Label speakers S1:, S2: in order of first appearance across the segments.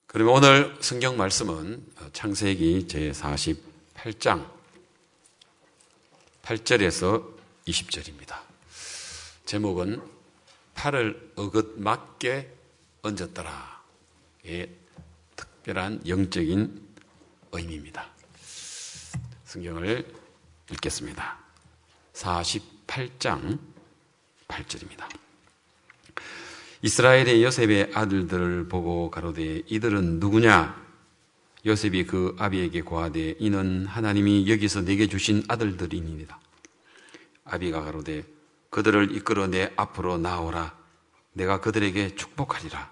S1: 그러면 오늘 성경 말씀은 창세기 제48장 8절에서 20절입니다. 제목은 팔을 어긋맞게 얹었더라. 의 특별한 영적인 의미입니다. 성경을 읽겠습니다. 48장 8절입니다. 이스라엘의 요셉의 아들들을 보고 가로되 이들은 누구냐? 요셉이 그 아비에게 고하되 이는 하나님이 여기서 내게 주신 아들들이니이다. 아비가 가로되 그들을 이끌어 내 앞으로 나오라. 내가 그들에게 축복하리라.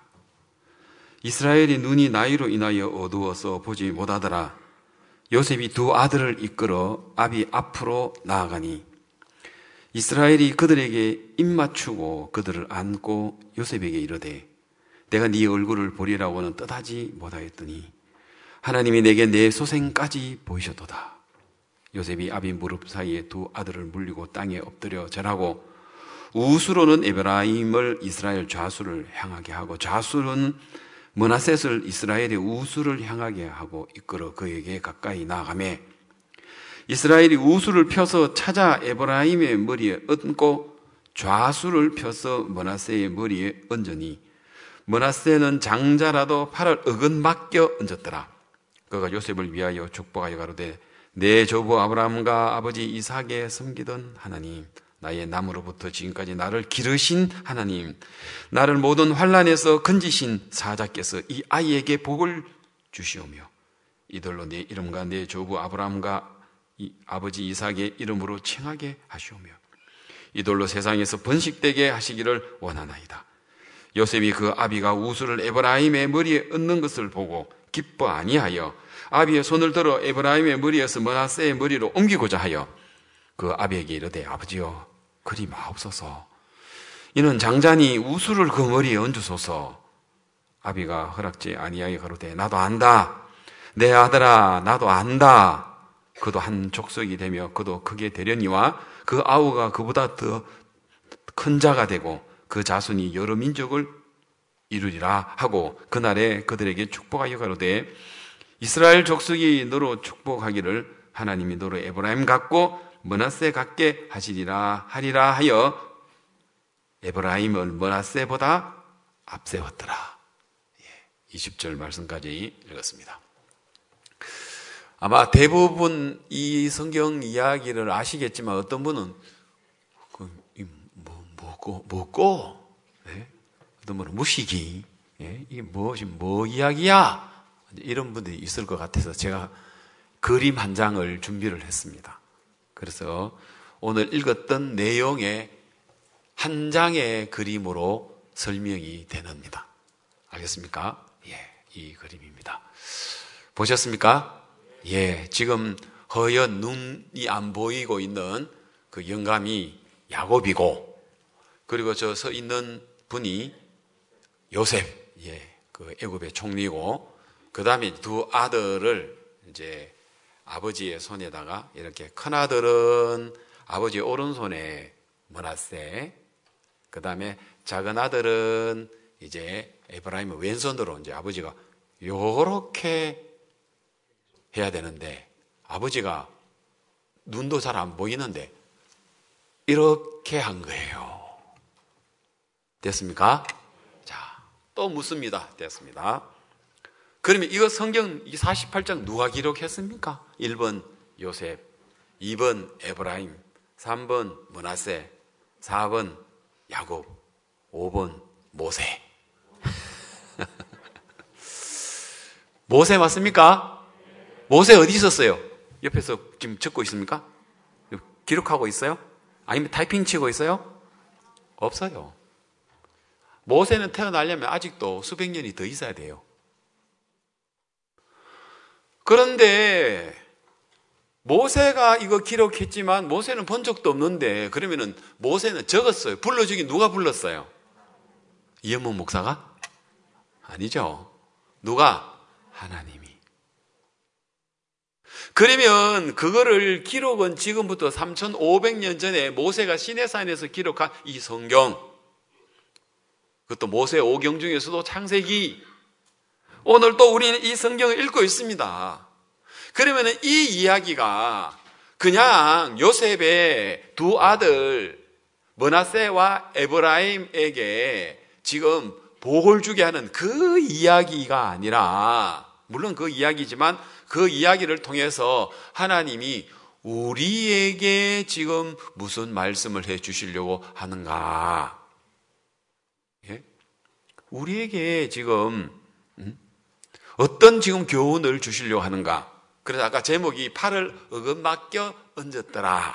S1: 이스라엘의 눈이 나이로 인하여 어두워서 보지 못하더라. 요셉이 두 아들을 이끌어 아비 앞으로 나아가니 이스라엘이 그들에게 입맞추고 그들을 안고 요셉에게 이르되 내가 네 얼굴을 보리라고는 뜻하지 못하였더니 하나님이 내게 내 소생까지 보이셨도다. 요셉이 아비 무릎 사이에 두 아들을 물리고 땅에 엎드려 절하고 우수로는 에브라임을 이스라엘 좌수를 향하게 하고 좌수는 므낫셋을 이스라엘의 우수를 향하게 하고 이끌어 그에게 가까이 나아가매 이스라엘이 우수를 펴서 찾아 에브라임의 머리에 얹고 좌수를 펴서 므낫세의 머리에 얹으니 므낫세는 장자라도 팔을 어긋맞게 얹었더라. 그가 요셉을 위하여 축복하여 가로되 내 조부 아브라함과 아버지 이삭에 섬기던 하나님, 나의 남으로부터 지금까지 나를 기르신 하나님, 나를 모든 환난에서 건지신 사자께서 이 아이에게 복을 주시오며 이들로 내 이름과 내 조부 아브라함과 아버지 이삭의 이름으로 칭하게 하시오며 이들로 세상에서 번식되게 하시기를 원하나이다. 요셉이 그 아비가 우수를 에브라임의 머리에 얹는 것을 보고 기뻐 아니하여 아비의 손을 들어 에브라임의 머리에서 므낫세의 머리로 옮기고자 하여 그 아비에게 이르되 아버지여 그리 마옵소서. 이는 장자니 우수를 그 머리에 얹으소서. 아비가 허락지 아니하여 가로되 나도 안다. 내 아들아 나도 안다. 그도 한 족속이 되며 그도 크게 되려니와 그 아우가 그보다 더 큰 자가 되고 그 자손이 여러 민족을 이루리라 하고 그날에 그들에게 축복하여 가로되 이스라엘 족속이 너로 축복하기를 하나님이 너로 에브라임 같고 므낫세 같게 하시리라 하리라 하여 에브라임을 므낫세보다 앞세웠더라. 20절 말씀까지 읽었습니다. 아마 대부분 이 성경 이야기를 아시겠지만 어떤 분은 뭐고 네? 어떤 분은 무식이 이게 뭐 이야기야? 이런 분들이 있을 것 같아서 제가 그림 한 장을 준비를 했습니다. 그래서 오늘 읽었던 내용의 한 장의 그림으로 설명이 되는니다. 알겠습니까? 이 그림입니다. 보셨습니까? 지금 허연 눈이 안 보이고 있는 그 영감이 야곱이고, 그리고 저 서 있는 분이 요셉, 그 애굽의 총리고, 그 다음에 두 아들을 이제 아버지의 손에다가 이렇게 큰 아들은 아버지의 오른손에 므낫세, 그 다음에 작은 아들은 이제 에브라임의 왼손으로 이제 아버지가 요렇게 해야 되는데 아버지가 눈도 잘 안 보이는데 이렇게 한 거예요. 됐습니까? 자, 또 묻습니다. 됐습니다. 그러면 이거 성경 48장 누가 기록했습니까? 1번 요셉, 2번 에브라임, 3번 므낫세, 4번 야곱, 5번 모세. 모세 맞습니까? 모세 어디 있었어요? 옆에서 지금 적고 있습니까? 기록하고 있어요? 아니면 타이핑 치고 있어요? 없어요. 모세는 태어나려면 아직도 수백 년이 더 있어야 돼요. 그런데 모세가 이거 기록했지만 모세는 본 적도 없는데 그러면은 모세는 적었어요. 불러주긴 누가 불렀어요? 이현목 목사가? 아니죠. 누가? 하나님이. 그러면 그거를 기록은 지금부터 3,500년 전에 모세가 시내산에서 기록한 이 성경, 그것도 모세 5경 중에서도 창세기, 오늘 또 우리는 이 성경을 읽고 있습니다. 그러면 이 이야기가 그냥 요셉의 두 아들 므낫세와 에브라임에게 지금 복을 주게 하는 그 이야기가 아니라, 물론 그 이야기지만 그 이야기를 통해서 하나님이 우리에게 지금 무슨 말씀을 해 주시려고 하는가? 예? 우리에게 지금 어떤 지금 교훈을 주시려고 하는가? 그래서 아까 제목이 팔을 어긋맞겨 얹었더라의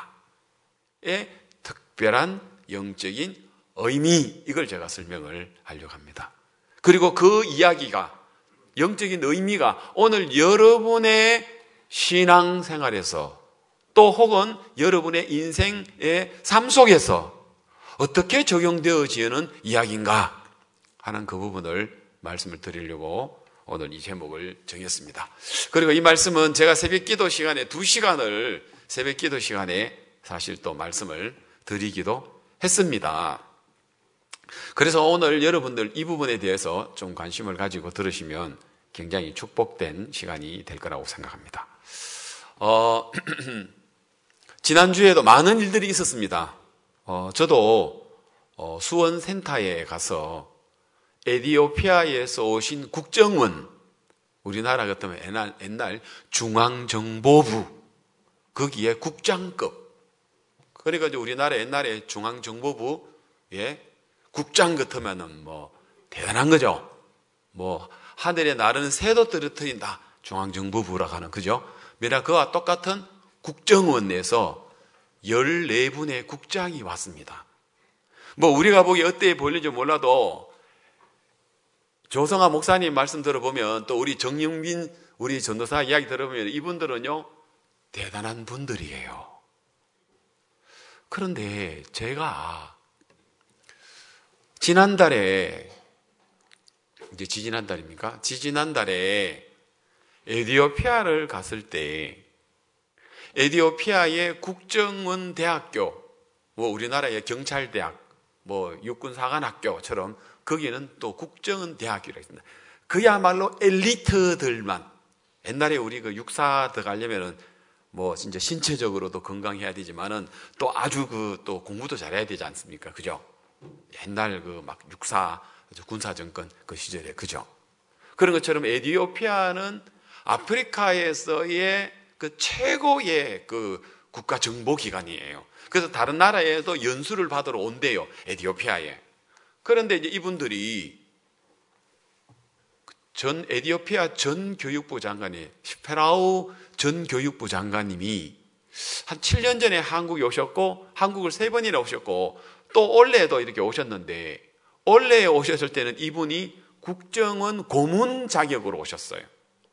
S1: 특별한 영적인 의미, 이걸 제가 설명을 하려고 합니다. 그리고 그 이야기가, 영적인 의미가 오늘 여러분의 신앙생활에서 또 혹은 여러분의 인생의 삶 속에서 어떻게 적용되어지는 이야기인가 하는 그 부분을 말씀을 드리려고 오늘 이 제목을 정했습니다. 그리고 이 말씀은 제가 새벽 기도 시간에 2시간을 새벽 기도 시간에 사실 또 말씀을 드리기도 했습니다. 그래서 오늘 여러분들 이 부분에 대해서 좀 관심을 가지고 들으시면 굉장히 축복된 시간이 될 거라고 생각합니다. 지난주에도 많은 일들이 있었습니다. 저도 수원센터에 가서 에티오피아에서 오신 국정원, 우리나라 같으면 옛날 중앙정보부, 거기에 국장급. 그러니까 이제 우리나라 옛날에 중앙정보부에 국장 같으면은 뭐 대단한 거죠. 뭐 하늘에 나르는 새도 떨어뜨린다. 중앙정보부라고 하는, 그죠? 미라 그와 똑같은 국정원에서 14분의 국장이 왔습니다. 뭐 우리가 보기에 어때 보일지 몰라도 조성아 목사님 말씀 들어보면, 또 우리 정영빈 우리 전도사 이야기 들어보면 이분들은요 대단한 분들이에요. 그런데 제가 지난달에, 이제 지지난달입니까? 지지난달에 에티오피아를 갔을 때 에티오피아의 국정원 대학교, 뭐 우리나라의 경찰대학, 뭐 육군사관학교처럼 거기는 또 국정원 대학교가 있습니다. 그야말로 엘리트들만, 옛날에 우리 그 육사 들어가려면은 뭐 진짜 신체적으로도 건강해야 되지만은 또 아주 또 공부도 잘해야 되지 않습니까? 그죠? 옛날 그 막 육사 군사 정권 그 시절에, 그죠? 그런 것처럼 에티오피아는 아프리카에서의 그 최고의 그 국가 정보 기관이에요. 그래서 다른 나라에도 연수를 받으러 온대요, 에티오피아에. 그런데 이제 이분들이 전 에티오피아 전 교육부 장관이 시페라우 전 교육부 장관님이 한 7년 전에 한국에 오셨고, 한국을 3번이나 오셨고, 또 올해도 이렇게 오셨는데, 올해에 오셨을 때는 이분이 국정원 고문 자격으로 오셨어요.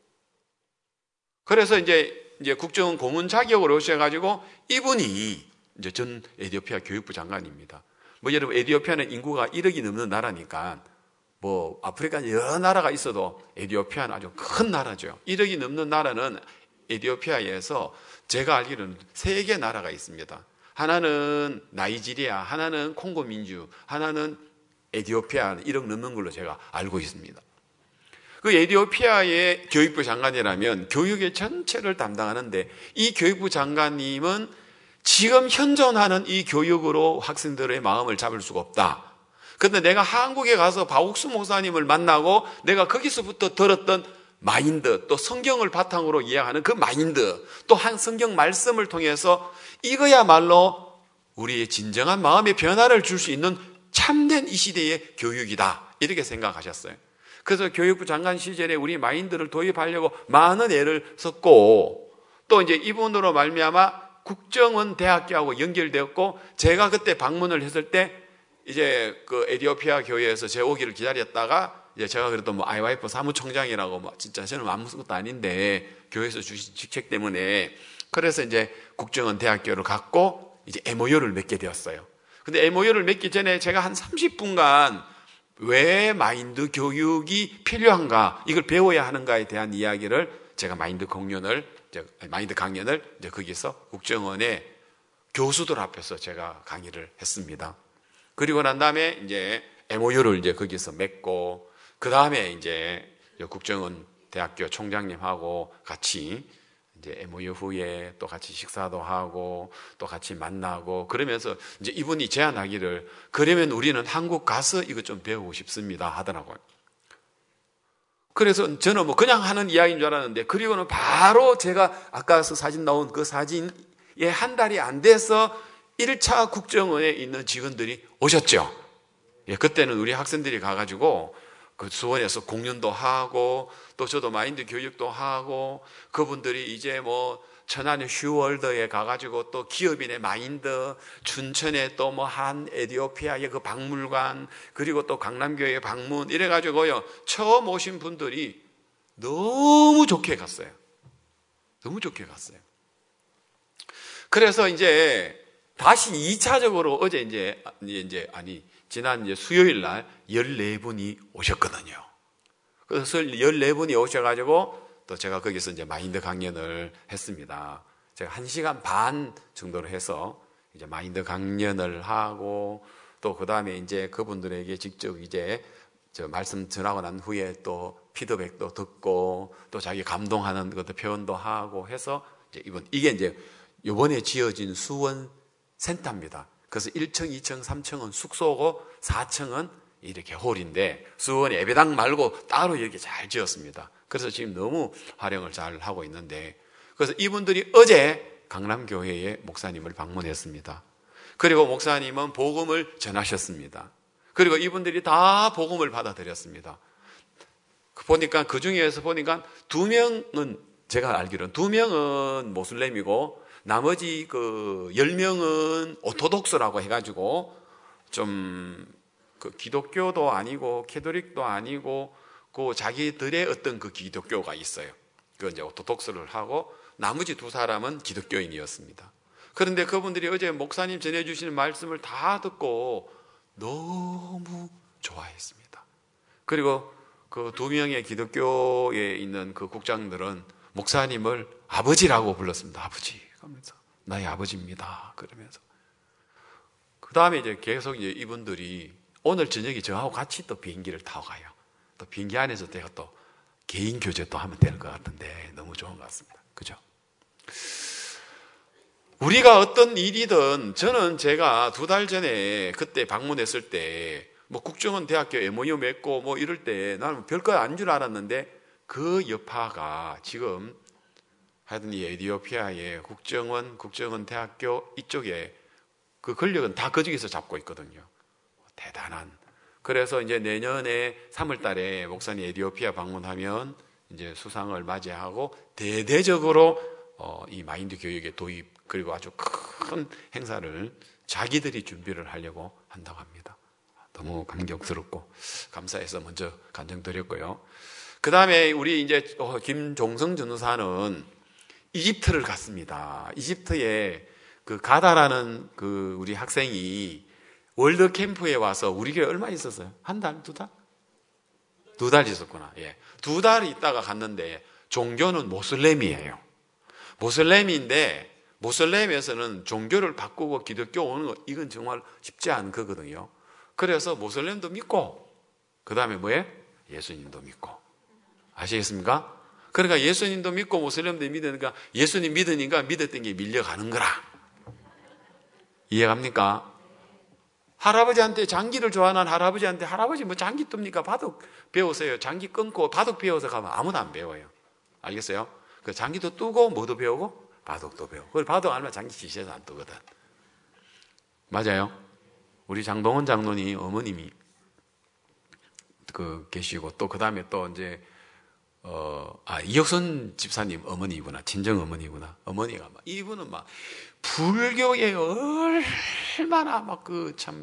S1: 그래서 이제 국정원 고문 자격으로 오셔가지고 이분이 이제 전 에티오피아 교육부 장관입니다. 뭐 여러분, 에티오피아는 인구가 1억이 넘는 나라니까 뭐 아프리카 여러 나라가 있어도 에티오피아는 아주 큰 나라죠. 1억이 넘는 나라는 에티오피아에서 제가 알기로는 3개 나라가 있습니다. 하나는 나이지리아, 하나는 콩고 민주, 하나는 에티오피아, 1억 넘는 걸로 제가 알고 있습니다. 그 에티오피아의 교육부 장관이라면 교육의 전체를 담당하는데, 이 교육부 장관님은 지금 현존하는 이 교육으로 학생들의 마음을 잡을 수가 없다. 그런데 내가 한국에 가서 박옥수 목사님을 만나고 내가 거기서부터 들었던 마인드, 또 성경을 바탕으로 이해하는 그 마인드, 또 한 성경 말씀을 통해서 이거야말로 우리의 진정한 마음의 변화를 줄 수 있는 참된 이 시대의 교육이다, 이렇게 생각하셨어요. 그래서 교육부 장관 시절에 우리 마인드를 도입하려고 많은 애를 썼고, 또 이제 이분으로 말미암아 국정원 대학교하고 연결되었고, 제가 그때 방문을 했을 때 이제 그 에티오피아 교회에서 제 오기를 기다렸다가, 이제 제가 그래도 뭐 IYF 사무총장이라고 뭐 진짜 저는 아무것도 아닌데 교회에서 주신 직책 때문에, 그래서 이제 국정원 대학교를 갔고 이제 MOU를 맺게 되었어요. 근데 MOU를 맺기 전에 제가 한 30분간 왜 마인드 교육이 필요한가, 이걸 배워야 하는가에 대한 이야기를, 제가 마인드 강연을 이제 거기서 국정원의 교수들 앞에서 제가 강의를 했습니다. 그리고 난 다음에 이제 MOU를 이제 거기서 맺고, 그 다음에 이제 국정원 대학교 총장님하고 같이 이제 MOU 후에 또 같이 식사도 하고 또 같이 만나고 그러면서 이제 이분이 제안하기를 그러면 우리는 한국 가서 이거 좀 배우고 싶습니다 하더라고요. 그래서 저는 뭐 그냥 하는 이야기인 줄 알았는데 그리고는 바로 제가 아까 사진 나온 그 사진에 한 달이 안 돼서 1차 국정원에 있는 직원들이 오셨죠. 예, 그때는 우리 학생들이 가가지고 그 수원에서 공연도 하고 또 저도 마인드 교육도 하고 그분들이 이제 뭐 천안의 휴월드에 가가지고 또 기업인의 마인드, 춘천에 또 뭐 한 에티오피아의 그 박물관 그리고 또 강남교회 방문 이래가지고요 처음 오신 분들이 너무 좋게 갔어요. 너무 좋게 갔어요. 그래서 이제 다시 2차적으로 어제 지난 이제 수요일 날 14분이 오셨거든요. 그래서 14분이 오셔가지고 또 제가 거기서 이제 마인드 강연을 했습니다. 제가 1시간 반 정도로 해서 이제 마인드 강연을 하고 또 그 다음에 이제 그분들에게 직접 이제 저 말씀 전하고 난 후에 또 피드백도 듣고 또 자기 감동하는 것도 표현도 하고 해서 이제 이게 이제 이번에 지어진 수원 센터입니다. 그래서 1층, 2층, 3층은 숙소고 4층은 이렇게 홀인데 수원 예배당 말고 따로 이렇게 잘 지었습니다. 그래서 지금 너무 활용을 잘 하고 있는데 그래서 이분들이 어제 강남교회에 목사님을 방문했습니다. 그리고 목사님은 복음을 전하셨습니다. 그리고 이분들이 다 복음을 받아들였습니다. 보니까 그 중에서 보니까 2명은 제가 알기로는 2명은 모슬렘이고 나머지 그 10명은 오토독스라고 해가지고 좀 그 기독교도 아니고 캐톨릭도 아니고 그 자기들의 어떤 그 기독교가 있어요. 그 이제 오토독스를 하고 나머지 2사람은 기독교인이었습니다. 그런데 그분들이 어제 목사님 전해주시는 말씀을 다 듣고 너무 좋아했습니다. 그리고 그 2명의 기독교에 있는 그 국장들은 목사님을 아버지라고 불렀습니다. 아버지. 하면서 나의 아버지입니다. 그러면서 그 다음에 이제 계속 이제 이분들이 오늘 저녁에 저하고 같이 또 비행기를 타고 가요. 또 비행기 안에서 제가 또 개인 교제 또 하면 될 것 같은데 너무 좋은 것 같습니다. 그죠? 우리가 어떤 일이든 저는 제가 2달 전에 그때 방문했을 때 뭐 국정원 대학교 MOU 맺고 뭐 이럴 때 나는 별거 아닌 줄 알았는데 그 여파가 지금 하여튼 이 에티오피아의 국정원 대학교 이쪽에 그 권력은 다 그쪽에서 잡고 있거든요. 대단한. 그래서 이제 내년에 3월 달에 목사님 에티오피아 방문하면 이제 수상을 맞이하고 대대적으로 이 마인드 교육의 도입 그리고 아주 큰 행사를 자기들이 준비를 하려고 한다고 합니다. 너무 감격스럽고 감사해서 먼저 간증드렸고요. 그 다음에 우리 이제 김종성 전도사는 이집트를 갔습니다. 이집트에 그 가다라는 그 우리 학생이 월드 캠프에 와서 우리 교회 얼마 있었어요? 한 달? 2달? 2달 있었구나. 예. 2달 있다가 갔는데 종교는 모슬렘이에요. 모슬렘인데 모슬렘에서는 종교를 바꾸고 기독교 오는 거 이건 정말 쉽지 않은 거거든요. 그래서 모슬렘도 믿고 그 다음에 뭐예요? 예수님도 믿고. 아시겠습니까? 그러니까 예수님도 믿고 모슬렘도 믿으니까 예수님 믿으니까 믿었던 게 밀려가는 거라. 이해갑니까? 할아버지한테 장기를 좋아하는 할아버지한테 할아버지 뭐 장기 뜹니까? 바둑 배우세요. 장기 끊고 바둑 배워서 가면 아무도 안 배워요. 알겠어요? 그 장기도 뜨고 뭐도 배우고 바둑도 배우고. 그걸 바둑 알면 장기 지시해서 안 뜨거든. 맞아요? 우리 장동원 장로님 어머님이 그 계시고 또 그 다음에 또 이제 이혁선 집사님 어머니구나. 친정 어머니구나. 어머니가 막 이분은 막 불교에 얼마나 막 그 참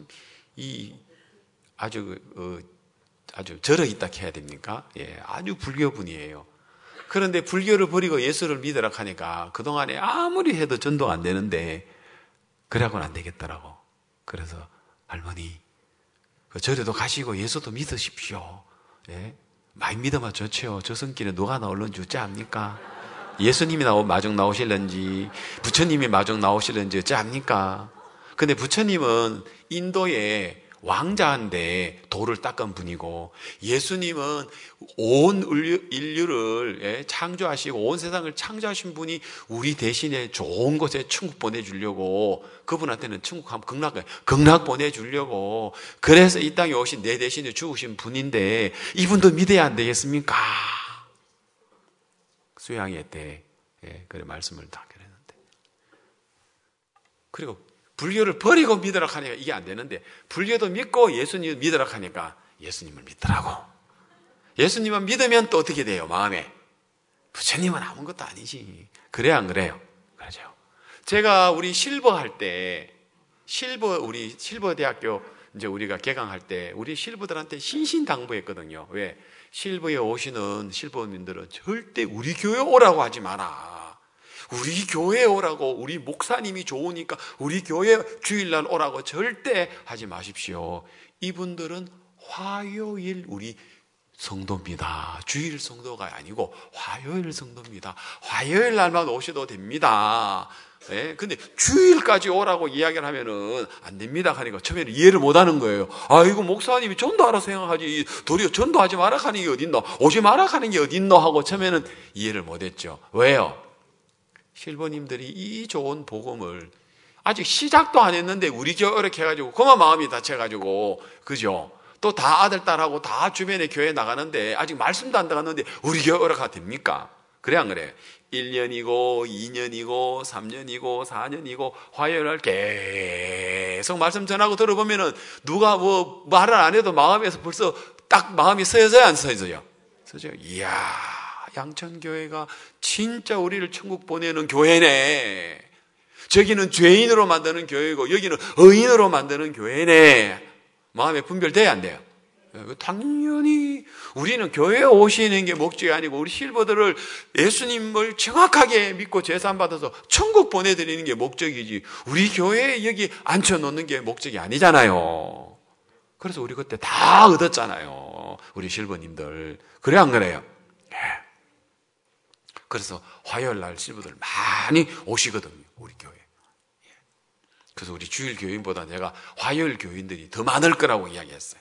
S1: 아주 절어 있다 해야 됩니까? 예, 아주 불교 분이에요. 그런데 불교를 버리고 예수를 믿으라 하니까 그동안에 아무리 해도 전도가 안 되는데 그래갖고는 안 되겠더라고. 그래서 할머니 그 절에도 가시고 예수도 믿으십시오. 예? 많이 믿으면 좋죠. 저 성길에 누가 나올는지 어찌 압니까? 예수님이 마중 나오실런지 부처님이 마중 나오실런지 어찌 압니까? 근데 부처님은 인도에
S2: 왕자인데 돌을 닦은 분이고, 예수님은 온 인류를 창조하시고 온 세상을 창조하신 분이 우리 대신에 좋은 곳에 천국 보내주려고, 그분한테는 천국 하면 극락 보내주려고, 그래서 이 땅에 오신 내 대신에 죽으신 분인데 이분도 믿어야 안 되겠습니까? 수양회 때 그래 말씀을 다 그랬는데, 그리고 불교를 버리고 믿으라 하니까 이게 안 되는데, 불교도 믿고 예수님을 믿으라 하니까 예수님을 믿더라고. 예수님만 믿으면 또 어떻게 돼요? 마음에. 부처님은 아무것도 아니지. 그래야 안 그래요? 그러죠. 제가 우리 실버 할 때, 우리 실버 대학교 이제 우리가 개강할 때 우리 실버들한테 신신당부했거든요. 왜? 실버에 오시는 실버님들은 절대 우리 교회 오라고 하지 마라. 우리 교회에 오라고, 우리 목사님이 좋으니까 우리 교회 주일날 오라고 절대 하지 마십시오. 이분들은 화요일 우리 성도입니다. 주일 성도가 아니고 화요일 성도입니다. 화요일 날만 오셔도 됩니다. 근데 주일까지 오라고 이야기를 하면은 안 됩니다 하니까 처음에는 이해를 못 하는 거예요. 아, 이거 목사님이 전도하라 생각하지, 도리어 전도하지 마라 하는 게 어딨노, 오지 마라 하는 게 어딨노 하고 처음에는 이해를 못 했죠. 왜요? 실버님들이 이 좋은 복음을 아직 시작도 안 했는데 우리 교회 이렇게 해가지고 그만 마음이 다쳐가지고, 그죠? 또 다 아들 딸하고 다 주변에 교회 나가는데 아직 말씀도 안 들어갔는데 우리 교회 오라가 됩니까? 그래 안 그래? 1년이고 2년이고 3년이고 4년이고 화요일날 계속 말씀 전하고 들어보면은 누가 뭐 말을 안 해도 마음에서 벌써 딱 마음이 서여져요, 안 서여져요? 서져요. 이야, 양천교회가 진짜 우리를 천국 보내는 교회네. 저기는 죄인으로 만드는 교회고 여기는 의인으로 만드는 교회네. 마음에 분별돼야 안 돼요? 당연히 우리는 교회에 오시는 게 목적이 아니고 우리 실버들을 예수님을 정확하게 믿고 제산 받아서 천국 보내드리는 게 목적이지, 우리 교회에 여기 앉혀놓는 게 목적이 아니잖아요. 그래서 우리 그때 다 얻었잖아요, 우리 실버님들. 그래 안 그래요? 네. 그래서 화요일 날 실버들 많이 오시거든요, 우리 교회. 그래서 우리 주일 교인보다 내가 화요일 교인들이 더 많을 거라고 이야기했어요.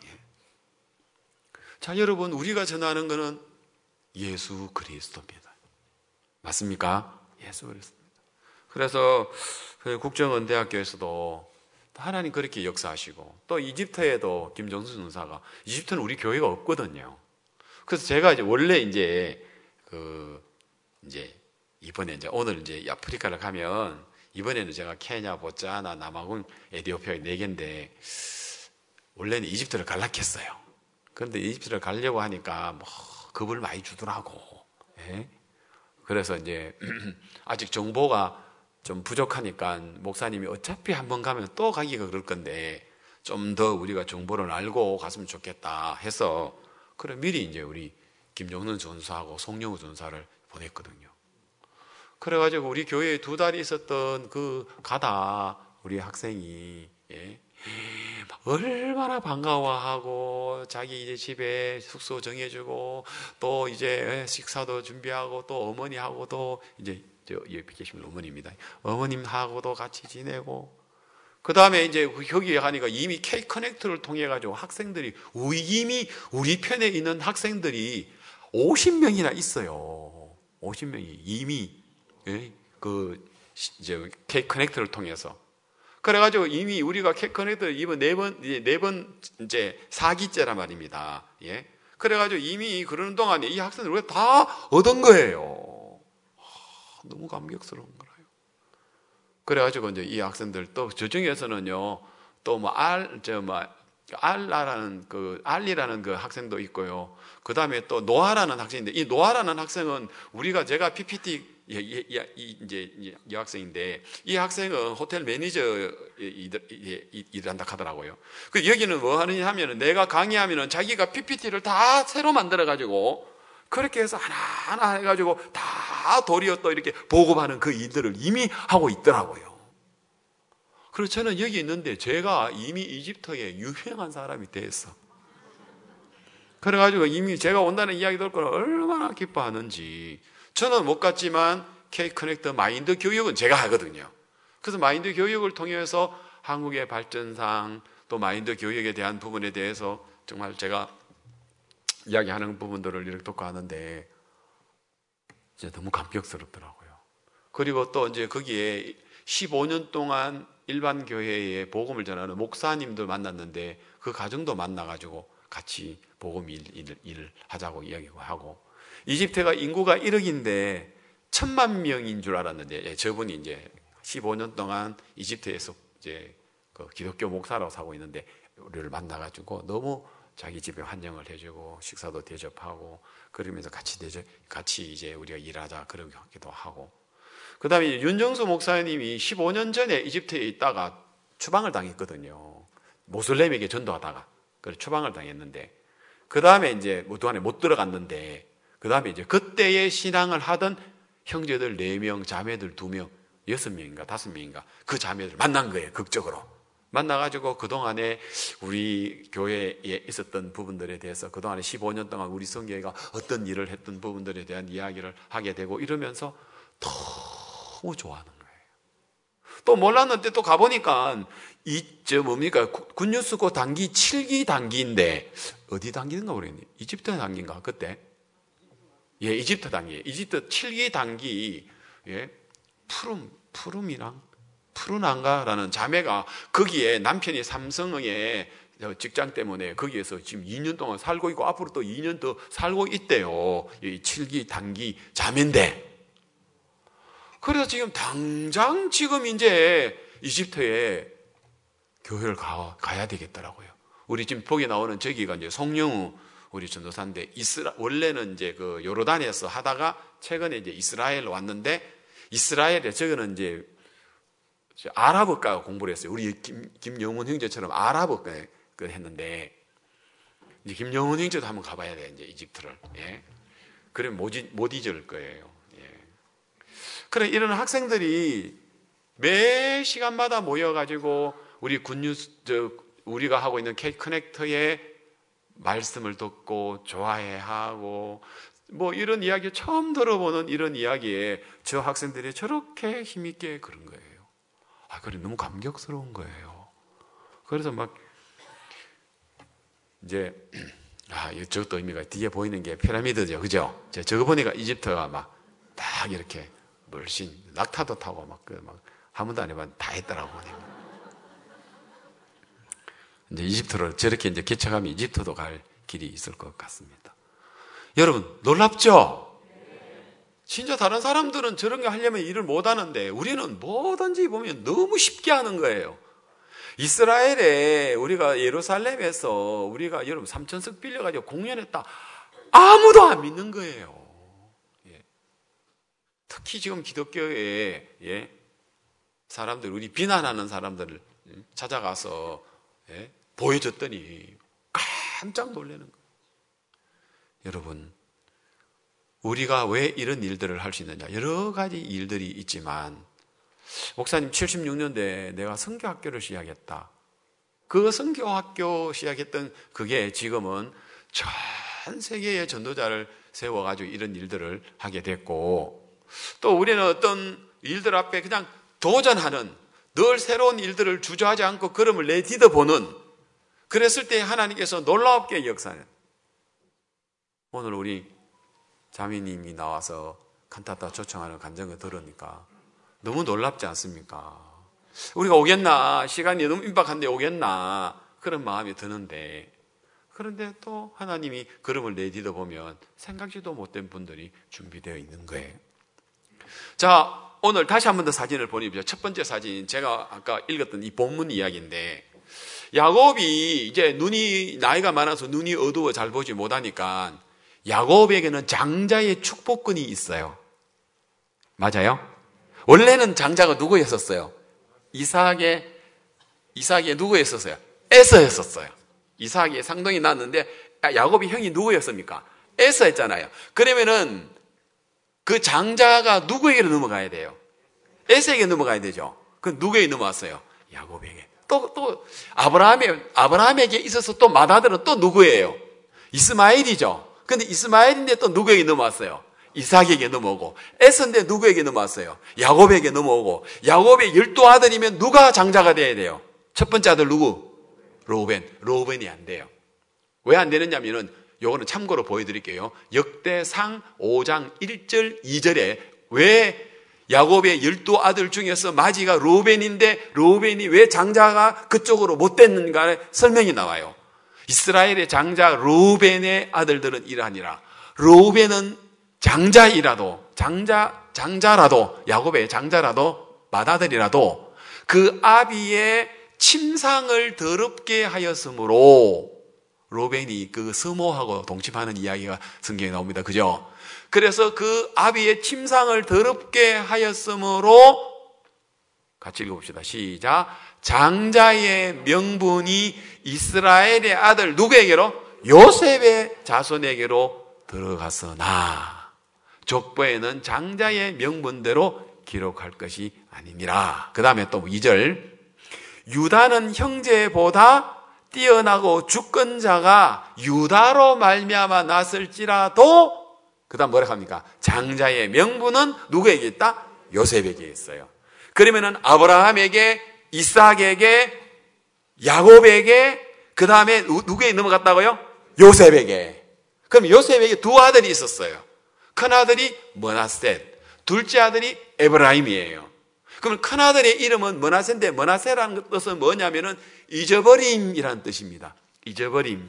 S2: 자, 여러분, 우리가 전하는 것은 예수 그리스도입니다. 맞습니까? 예수 그리스도입니다. 그래서 국정원대학교에서도 하나님 그렇게 역사하시고, 또 이집트에도 김정수 전사가, 이집트는 우리 교회가 없거든요. 그래서 제가 이제 원래 이제 이번에 이제 오늘 이제 아프리카를 가면, 이번에는 제가 케냐, 보츠와나, 남아공, 에티오피아 4개인데 원래는 이집트를 갈락했어요. 그런데 이집트를 가려고 하니까 뭐 겁을 많이 주더라고. 그래서 이제 아직 정보가 좀 부족하니까 목사님이 어차피 한번 가면 또 가기가 그럴 건데 좀 더 우리가 정보를 알고 갔으면 좋겠다 해서, 그래 미리 이제 우리 김종는 전사하고 송영우 전사를 보냈거든요. 그래가지고 우리 교회에 2달이 있었던 그 가다 우리 학생이 얼마나 반가워하고, 자기 이제 집에 숙소 정해주고, 또 이제 식사도 준비하고, 또 어머니하고도 이제 여기 계시는 어머니입니다. 어머님하고도 같이 지내고, 그 다음에 이제 거기 가니까 이미 K 커넥트를 통해 가지고 학생들이 이미 우리 편에 있는 학생들이 50명이나 있어요. 50명이 이미 이제 K 커넥트를 통해서. 그래가지고 이미 우리가 K 커넥트 이번 4번 이제 4기째란 말입니다. 그래가지고 이미 그러는 동안에 이 학생들 우리가 다 얻은 거예요. 너무 감격스러운 거라요. 그래가지고 이제 이 학생들 또 저 중에서는요, 또 뭐 알리라는 그 학생도 있고요. 그 다음에 또 노아라는 학생인데, 이 노아라는 학생은 제가 PPT 이제 여학생인데, 이 학생은 호텔 매니저 일한다 하더라고요. 그 여기는 뭐 하느냐 하면은, 내가 강의하면은 자기가 PPT를 다 새로 만들어가지고 그렇게 해서 하나하나 해가지고 다 도리어 또 이렇게 보급하는 그 일들을 이미 하고 있더라고요. 그래서 저는 여기 있는데 제가 이미 이집트에 유명한 사람이 됐어. 그래가지고 이미 제가 온다는 이야기 들을 걸 얼마나 기뻐하는지. 저는 못 갔지만 K-커넥터 마인드 교육은 제가 하거든요. 그래서 마인드 교육을 통해서 한국의 발전상, 또 마인드 교육에 대한 부분에 대해서 정말 제가 이야기하는 부분들을 이렇게 듣고 하는데 진짜 너무 감격스럽더라고요. 그리고 또 이제 거기에 15년 동안 일반 교회에 복음을 전하는 목사님들 만났는데 그 가정도 만나가지고 같이 복음 일을 하자고 이야기하고 하고, 이집트가 인구가 1억인데 1,000만 명인 줄 알았는데 저분이 이제 15년 동안 이집트에서 이제 그 기독교 목사라고 사고 있는데 우리를 만나가지고 너무 자기 집에 환영을 해주고 식사도 대접하고 그러면서 같이 이제 우리가 일하자 그러기도 하고, 그 다음에 윤정수 목사님이 15년 전에 이집트에 있다가 추방을 당했거든요. 모슬렘에게 전도하다가. 그래서 추방을 당했는데, 그 다음에 이제 무도안에 못 들어갔는데, 그 다음에 이제 그때의 신앙을 하던 형제들 4명, 자매들 2명, 6명인가 5명인가 그 자매들 만난 거예요. 극적으로. 만나가지고 그동안에 우리 교회에 있었던 부분들에 대해서 그동안에 15년 동안 우리 성교회가 어떤 일을 했던 부분들에 대한 이야기를 하게 되고 이러면서 너무 좋아하는 거예요. 또 몰랐는데 또 가보니까 굿뉴스고 단기 7기 단기인데 어디 단기인가 모르겠네. 이집트 단기인가 그때? 예, 이집트 단기. 이집트 7기 단기. 예, 푸르난가라는 자매가 거기에 남편이 삼성의 직장 때문에 거기에서 지금 2년 동안 살고 있고 앞으로 또 2년 더 살고 있대요. 이 7기 단기 자매인데. 그래서 지금 당장 지금 이제 이집트에 교회를 가야 되겠더라고요. 우리 지금 보기 나오는 저기가 이제 송영우 우리 전도사인데 원래는 이제 그 요르단에서 하다가 최근에 이제 이스라엘 왔는데, 이스라엘에 저거는 이제 아랍어과 공부를 했어요. 우리 김영훈 형제처럼 아랍어과 했는데, 이제 김영훈 형제도 한번 가봐야 돼, 이제 이집트를. 예. 그러면 못 잊을 거예요. 예. 그래, 이런 학생들이 매 시간마다 모여가지고 우리 우리가 하고 있는 K 커넥터의 말씀을 듣고 좋아해하고 뭐 이런 이야기 처음 들어보는 이런 이야기에 저 학생들이 저렇게 힘있게 그런 거예요. 그래 너무 감격스러운 거예요. 그래서 막 이제 저것도 의미가 뒤에 보이는 게 피라미드죠, 그죠? 저거 보니까 이집트가 막 딱 이렇게 멀씬 낙타도 타고 막 한 번도 안 해봤는데 다 했더라고. 이제 이집트로 저렇게 이제 개척하면 이집트도 갈 길이 있을 것 같습니다. 여러분 놀랍죠? 진짜 다른 사람들은 저런 거 하려면 일을 못 하는데 우리는 뭐든지 보면 너무 쉽게 하는 거예요. 이스라엘에 우리가 예루살렘에서 우리가 여러분 3,000석 빌려가지고 공연했다. 아무도 안 믿는 거예요. 예. 특히 지금 기독교에 사람들, 우리 비난하는 사람들을 찾아가서 보여줬더니 깜짝 놀라는 거예요. 여러분, 우리가 왜 이런 일들을 할 수 있느냐? 여러 가지 일들이 있지만, 목사님 76년대에 내가 선교학교를 시작했다. 그 선교학교 시작했던 그게 지금은 전 세계의 전도자를 세워가지고 이런 일들을 하게 됐고, 또 우리는 어떤 일들 앞에 그냥 도전하는, 늘 새로운 일들을 주저하지 않고 걸음을 내디뎌 보는, 그랬을 때 하나님께서 놀랍게 역사는, 오늘 우리 자매님이 나와서 칸타타 초청하는 간증을 들으니까 너무 놀랍지 않습니까? 우리가 오겠나, 시간이 너무 임박한데 오겠나, 그런 마음이 드는데, 그런데 또 하나님이 걸음을 내디뎌 보면 생각지도 못된 분들이 준비되어 있는 거예요. 자, 오늘 다시 한 번 더 사진을 보내주세요. 첫 번째 사진, 제가 아까 읽었던 이 본문 이야기인데, 야곱이 이제 나이가 많아서 눈이 어두워 잘 보지 못하니까 야곱에게는 장자의 축복권이 있어요. 맞아요? 원래는 장자가 누구였었어요? 이삭의 누구였었어요? 에서였었어요. 이삭이 상동이 났는데 야곱이 형이 누구였습니까? 에서였잖아요. 그러면은 그 장자가 누구에게 넘어가야 돼요? 에서에게 넘어가야 되죠. 그럼 누구에게 넘어왔어요? 야곱에게. 또 아브라함에게 있어서 또 맏아들은 또 누구예요? 이스마엘이죠. 근데 이스마엘인데 또 누구에게 넘어왔어요? 이삭에게 넘어오고, 에서인데 누구에게 넘어왔어요? 야곱에게 넘어오고, 야곱의 12아들이면 누가 장자가 돼야 돼요? 첫 번째 아들 누구? 로벤이 안 돼요. 왜 안 되느냐면은 요거는 참고로 보여드릴게요. 역대상 5장 1절 2절에 왜 야곱의 12아들 중에서 마지가 로벤인데 로벤이 왜 장자가 그쪽으로 못 됐는가에 설명이 나와요. 이스라엘의 장자 로벤의 아들들은 이러하니라. 로벤은 장자라도 야곱의 장자라도 맏아들이라도 그 아비의 침상을 더럽게 하였으므로 로벤이 그 스모하고 동침하는 이야기가 성경에 나옵니다. 그죠? 그래서 그 아비의 침상을 더럽게 하였으므로 같이 읽어봅시다. 시작. 장자의 명분이 이스라엘의 아들 누구에게로? 요셉의 자손에게로 들어갔으나 족보에는 장자의 명분대로 기록할 것이 아니니라. 그 다음에 또 2절. 유다는 형제보다 뛰어나고 주권자가 유다로 말미암아 났을지라도 그 다음 뭐라 합니까? 장자의 명분은 누구에게 있다? 요셉에게 있어요. 그러면은 아브라함에게, 이삭에게, 야곱에게, 그 다음에 누구에게 넘어갔다고요? 요셉에게. 그럼 요셉에게 두 아들이 있었어요. 큰 아들이 므낫셋, 둘째 아들이 에브라임이에요. 그럼 큰 아들의 이름은 므낫셋인데 므낫셋이라는 뜻은 뭐냐면은 잊어버림이라는 뜻입니다. 잊어버림.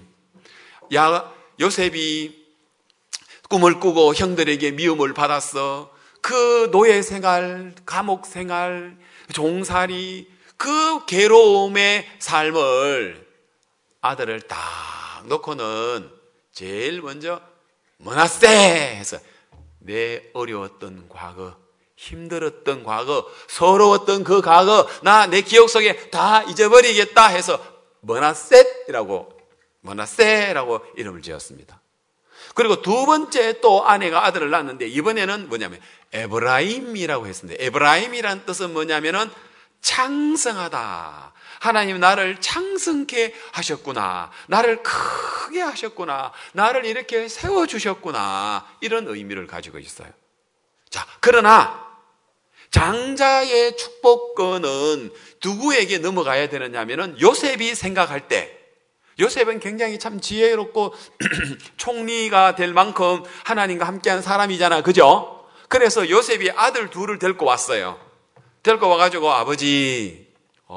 S2: 요셉이 꿈을 꾸고 형들에게 미움을 받았어. 그 노예 생활, 감옥 생활, 종살이, 그 괴로움의 삶을 아들을 딱 놓고는 제일 먼저 므낫셋 해서 내 어려웠던 과거, 힘들었던 과거, 서러웠던 그 과거 나 내 기억 속에 다 잊어버리겠다 해서 므낫셋이라고 이름을 지었습니다. 그리고 두 번째 또 아내가 아들을 낳았는데 이번에는 뭐냐면 에브라임이라고 했습니다. 에브라임이란 뜻은 뭐냐면은 창성하다. 하나님 나를 창성케 하셨구나. 나를 크게 하셨구나. 나를 이렇게 세워주셨구나. 이런 의미를 가지고 있어요. 자, 그러나 장자의 축복권은 누구에게 넘어가야 되느냐면은 요셉이 생각할 때 요셉은 굉장히 참 지혜롭고 총리가 될 만큼 하나님과 함께한 사람이잖아. 그죠? 그래서 요셉이 아들 둘을 데리고 왔어요. 데리고 와가지고 아버지,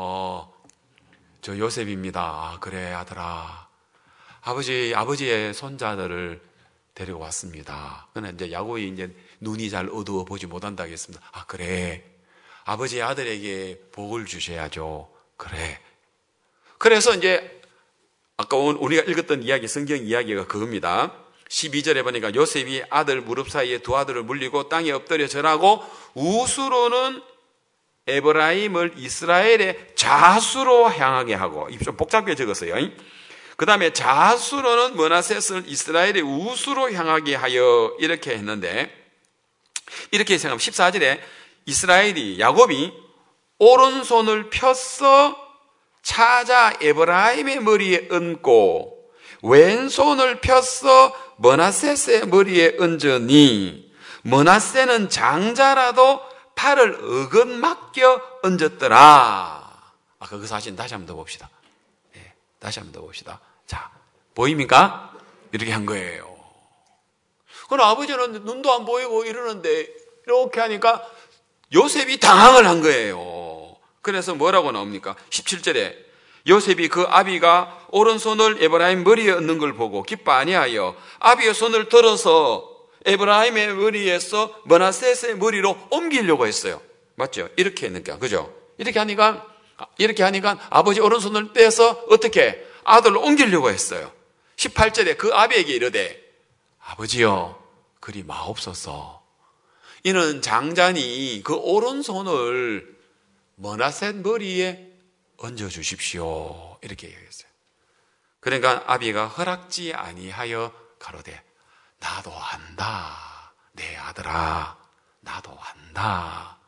S2: 저 요셉입니다. 아, 그래 아들아. 아버지의 손자들을 데리고 왔습니다. 그러나 이제 야곱이 이제 눈이 잘 어두워 보지 못한다고 했습니다. 아, 그래. 아버지의 아들에게 복을 주셔야죠. 그래. 그래서 이제 아까 우리가 읽었던 이야기, 성경 이야기가 그겁니다. 12절에 보니까 요셉이 아들 무릎 사이에 두 아들을 물리고 땅에 엎드려 절하고 우수로는 에브라임을 이스라엘의 좌수로 향하게 하고, 좀 복잡하게 적었어요. 그 다음에 좌수로는 므낫셋을 이스라엘의 우수로 향하게 하여 이렇게 했는데, 이렇게 생각하면 14절에 야곱이 오른손을 펴서 찾아 에브라임의 머리에 얹고 왼손을 펴서 므낫셋의 머리에 얹으니 므낫셋은 장자라도 팔을 어긋맞겨 얹었더라. 아까 그 사진 다시 한번 더 봅시다. 네, 다시 한번 더 봅시다. 자, 보입니까? 이렇게 한 거예요. 그럼 아버지는 눈도 안 보이고 이러는데 이렇게 하니까 요셉이 당황을 한 거예요. 그래서 뭐라고 나옵니까? 17절에 요셉이 그 아비가 오른손을 에브라임 머리에 얹는 걸 보고 기뻐 아니하여 아비의 손을 들어서 에브라임의 머리에서 므낫셋의 머리로 옮기려고 했어요. 맞죠? 이렇게 했니까, 그죠? 이렇게 하니까 아버지 오른손을 떼서 어떻게 아들로 옮기려고 했어요. 18절에 그 아비에게 이르되 아버지여 그리 마옵소서. 이는 장자니 그 오른손을 므낫셋 머리에 얹어 주십시오. 이렇게 얘기했어요. 그러니까 아비가 허락지 아니하여 가로되 나도 안다. 내 아들아, 나도 안다.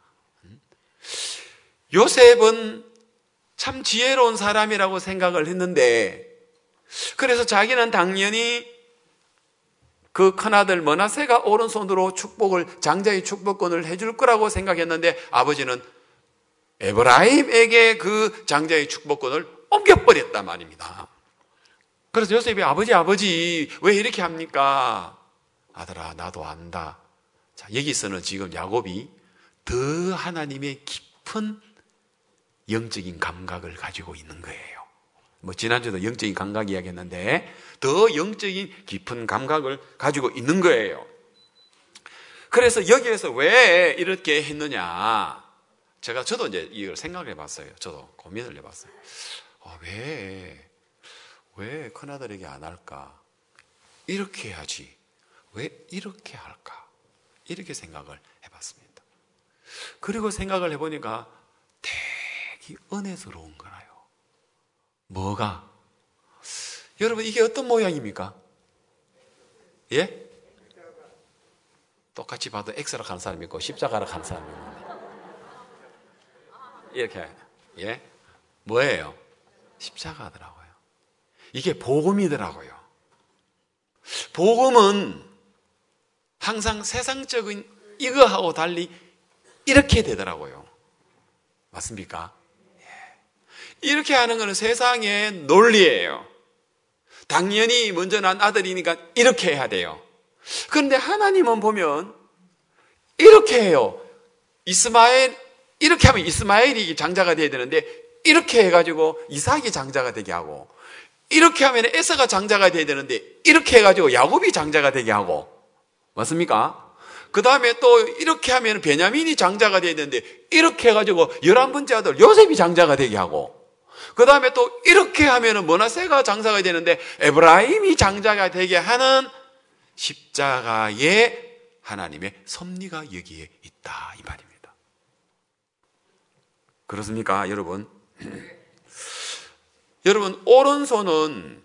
S2: 요셉은 참 지혜로운 사람이라고 생각을 했는데, 그래서 자기는 당연히 그 큰아들 므낫셋가 오른손으로 장자의 축복권을 해줄 거라고 생각했는데, 아버지는 에브라임에게 그 장자의 축복권을 옮겨버렸단 말입니다. 그래서 요셉이 아버지 왜 이렇게 합니까? 아들아 나도 안다. 자, 여기서는 지금 야곱이 더 하나님의 깊은 영적인 감각을 가지고 있는 거예요. 지난주도 영적인 감각 이야기했는데 더 영적인 깊은 감각을 가지고 있는 거예요. 그래서 여기에서 왜 이렇게 했느냐? 저도 이제 이걸 생각을 해봤어요. 저도 고민을 해봤어요. 왜 큰아들에게 안 할까? 이렇게 해야지. 왜 이렇게 할까? 이렇게 생각을 해봤습니다. 그리고 생각을 해보니까 되게 은혜스러운 거라요. 뭐가? 여러분 이게 어떤 모양입니까? 예? 똑같이 봐도 X로 가는 사람이 있고 십자가로 가는 사람이 있는데 이렇게 예? 뭐예요? 십자가더라고요. 이게 복음이더라고요. 복음은 항상 세상적인 이거하고 달리 이렇게 되더라고요. 맞습니까? 이렇게 하는 것은 세상의 논리예요. 당연히 먼저 난 아들이니까 이렇게 해야 돼요. 그런데 하나님은 보면 이렇게 해요. 이렇게 하면 이스마엘이 장자가 돼야 되는데 이렇게 해가지고 이삭이 장자가 되게 하고, 이렇게 하면 에서가 장자가 돼야 되는데 이렇게 해가지고 야곱이 장자가 되게 하고, 맞습니까? 그 다음에 또 이렇게 하면 베냐민이 장자가 돼야 되는데 이렇게 해가지고 11번째 아들 요셉이 장자가 되게 하고, 그 다음에 또 이렇게 하면 머나세가 장자가 되는데 에브라임이 장자가 되게 하는 십자가에 하나님의 섭리가 여기에 있다 이 말입니다. 그렇습니까 여러분? 여러분 오른손은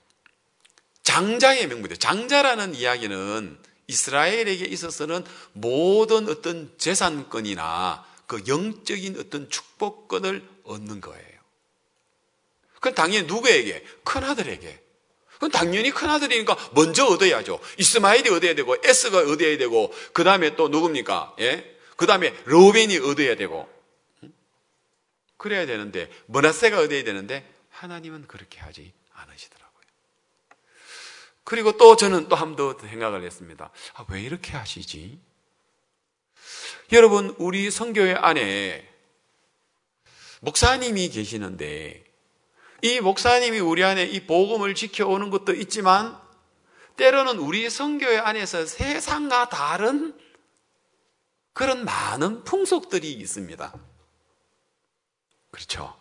S2: 장자의 명분이에요. 장자라는 이야기는 이스라엘에게 있어서는 모든 어떤 재산권이나 그 영적인 어떤 축복권을 얻는 거예요. 그건 당연히 누구에게? 큰아들에게. 그건 당연히 큰아들이니까 먼저 얻어야죠. 이스마엘이 얻어야 되고 에스가 얻어야 되고, 그 다음에 또 누굽니까? 예? 그 다음에 르우벤이 얻어야 되고, 그래야 되는데, 머나세가 얻어야 되는데 하나님은 그렇게 하지 않으시더라고요. 그리고 또 저는 또 한 번 더 생각을 했습니다. 왜 이렇게 하시지? 여러분 우리 선교회 안에 목사님이 계시는데 이 목사님이 우리 안에 이 복음을 지켜오는 것도 있지만 때로는 우리 선교회 안에서 세상과 다른 그런 많은 풍속들이 있습니다. 그렇죠?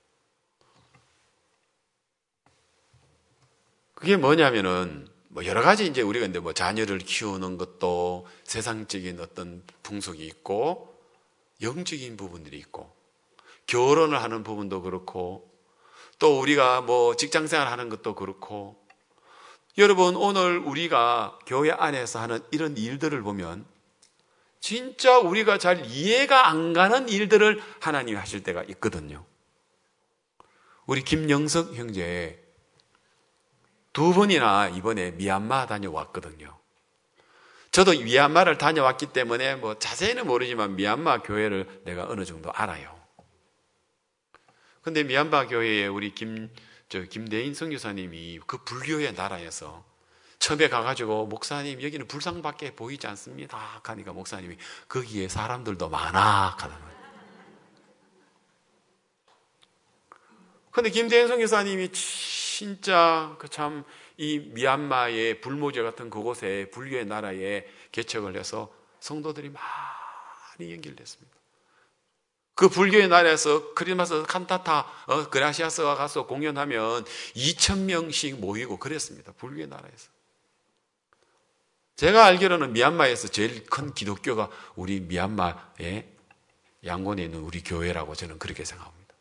S2: 그게 뭐냐면은 여러 가지 이제 우리가 근데 자녀를 키우는 것도 세상적인 어떤 풍속이 있고 영적인 부분들이 있고 결혼을 하는 부분도 그렇고 또 우리가 직장생활 하는 것도 그렇고, 여러분 오늘 우리가 교회 안에서 하는 이런 일들을 보면 진짜 우리가 잘 이해가 안 가는 일들을 하나님이 하실 때가 있거든요. 우리 김영석 형제 2번이나 이번에 미얀마 다녀왔거든요. 저도 미얀마를 다녀왔기 때문에 자세히는 모르지만 미얀마 교회를 내가 어느 정도 알아요. 근데 미얀마 교회에 우리 김대인 선교사님이 그 불교의 나라에서 처음에 가가지고 목사님 여기는 불상밖에 보이지 않습니다 하니까 목사님이 거기에 사람들도 많아 하는 거예요. 근데 김대인 선교사님이 진짜 참 이 미얀마의 불모제 같은 그곳에 불교의 나라에 개척을 해서 성도들이 많이 연결됐습니다. 그 불교의 나라에서 크리스마스 칸타타 그라시아스가 가서 공연하면 2,000명씩 모이고 그랬습니다. 불교의 나라에서. 제가 알기로는 미얀마에서 제일 큰 기독교가 우리 미얀마의 양곤에 있는 우리 교회라고 저는 그렇게 생각합니다.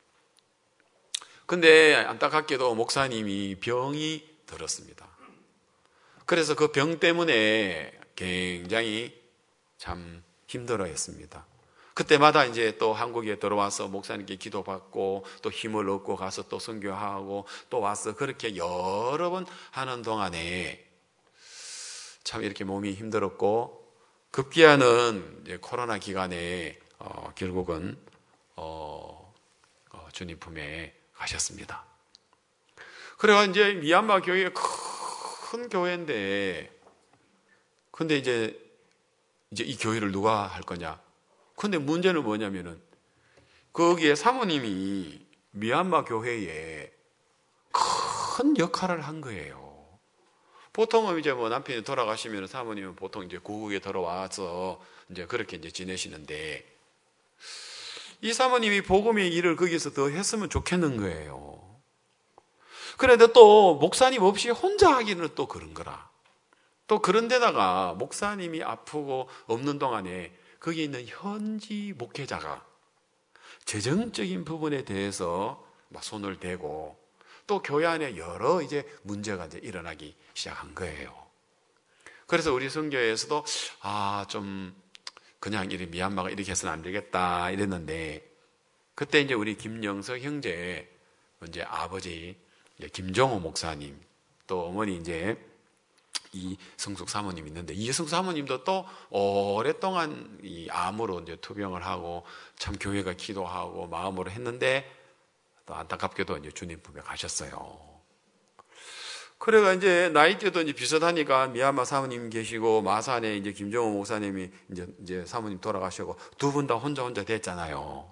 S2: 근데 안타깝게도 목사님이 병이 들었습니다. 그래서 그 병 때문에 굉장히 참 힘들어했습니다. 그때마다 이제 또 한국에 들어와서 목사님께 기도받고 또 힘을 얻고 가서 또 선교하고 또 와서 그렇게 여러 번 하는 동안에 참 이렇게 몸이 힘들었고, 급기야는 이제 코로나 기간에 결국은 주님 품에 하셨습니다. 그래가 이제 미얀마 교회가 큰 교회인데, 근데 이제 이 교회를 누가 할 거냐? 근데 문제는 뭐냐면은 거기에 사모님이 미얀마 교회에 큰 역할을 한 거예요. 보통은 이제 뭐 남편이 돌아가시면 사모님은 보통 이제 고국에 들어와서 이제 그렇게 이제 지내시는데, 이 사모님이 복음의 일을 거기서 더 했으면 좋겠는 거예요. 그런데 또 목사님 없이 혼자 하기는 또 그런 거라. 또 그런 데다가 목사님이 아프고 없는 동안에 거기 있는 현지 목회자가 재정적인 부분에 대해서 막 손을 대고, 또 교회 안에 여러 이제 문제가 이제 일어나기 시작한 거예요. 그래서 우리 선교회에서도 좀 그냥 이 미얀마가 이렇게 해서는 안 되겠다 이랬는데, 그때 이제 우리 김영석 형제 이제 아버지 김정호 목사님, 또 어머니 이제 이성숙 사모님 있는데, 이성숙 사모님도 또 오랫동안 이 암으로 이제 투병을 하고 참 교회가 기도하고 마음으로 했는데, 또 안타깝게도 이제 주님 품에 가셨어요. 그래가 이제 나이대도 이제 비슷하니까 미얀마 사모님 계시고 마산에 이제 김정호 목사님이 이제 사모님 돌아가시고 두 분 다 혼자 됐잖아요.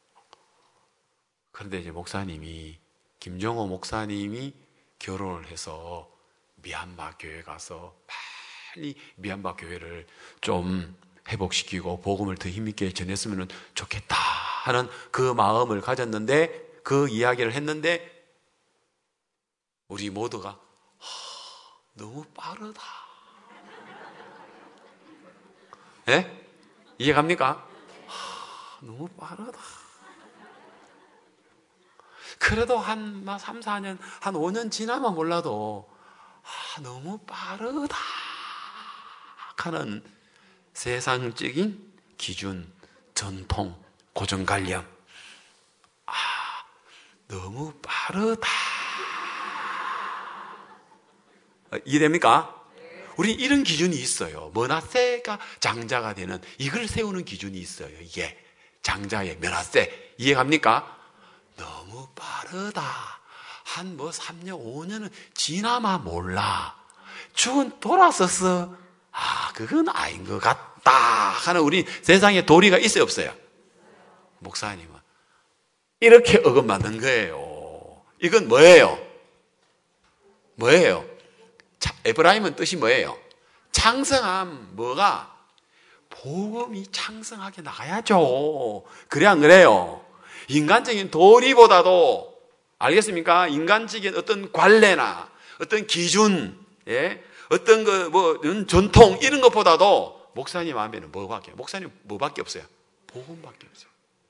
S2: 그런데 이제 김정호 목사님이 결혼을 해서 미얀마 교회 가서 빨리 미얀마 교회를 좀 회복시키고 복음을 더 힘있게 전했으면 좋겠다 하는 그 마음을 가졌는데, 그 이야기를 했는데 우리 모두가 너무 빠르다. 예? 이해갑니까? 너무 빠르다. 그래도 한 3, 4년, 한 5년 지나면 몰라도 너무 빠르다 하는 세상적인 기준, 전통, 고정관념, 너무 빠르다. 이해됩니까? 우리 이런 기준이 있어요. 머나세가 장자가 되는, 이걸 세우는 기준이 있어요. 이게 장자의 면하세. 이해갑니까? 너무 빠르다. 한 3년, 5년은 지나마 몰라. 죽은 돌아서서 그건 아닌 것 같다 하는 우리 세상에 도리가 있어요, 없어요? 목사님은 이렇게 어긋맞는 거예요. 이건 뭐예요? 에브라임은 뜻이 뭐예요? 창성함. 뭐가? 복음이 창성하게 나가야죠. 그래 안 그래요? 인간적인 도리보다도, 알겠습니까? 인간적인 어떤 관례나 어떤 기준, 어떤 전통 이런 것보다도 목사님 마음에는 목사님 뭐밖에 없어요? 복음밖에 없어요.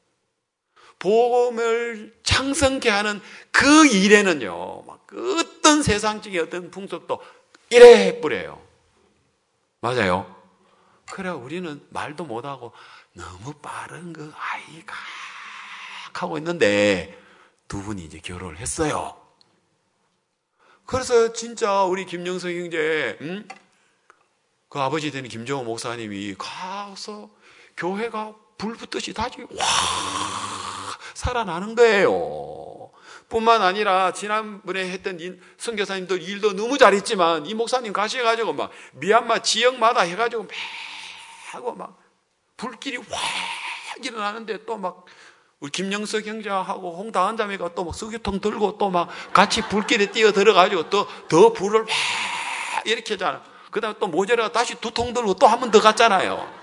S2: 복음을 창성케 하는 그 일에는요, 어떤 세상적인 어떤 풍습도 이래 뿌려요. 맞아요? 그래 우리는 말도 못하고 너무 빠른 그 아이가 하고 있는데, 두 분이 이제 결혼을 했어요. 그래서 진짜 우리 김영석 형제, 그 아버지 되는 김정호 목사님이 가서 교회가 불 붙듯이 다시 살아나는 거예요. 뿐만 아니라 지난번에 했던 선교사님들 일도 너무 잘했지만, 이 목사님 가셔가지고 막 미얀마 지역마다 해가지고 하고 막 불길이 확 일어나는데, 또 막 우리 김영석 형제하고 홍다은 자매가 또 막 석유통 들고 또 막 같이 불길에 뛰어 들어가지고 더 불을 확 이렇게 하잖아. 그 다음에 또 모자라가 다시 2통 들고 또 한 번 더 갔잖아요.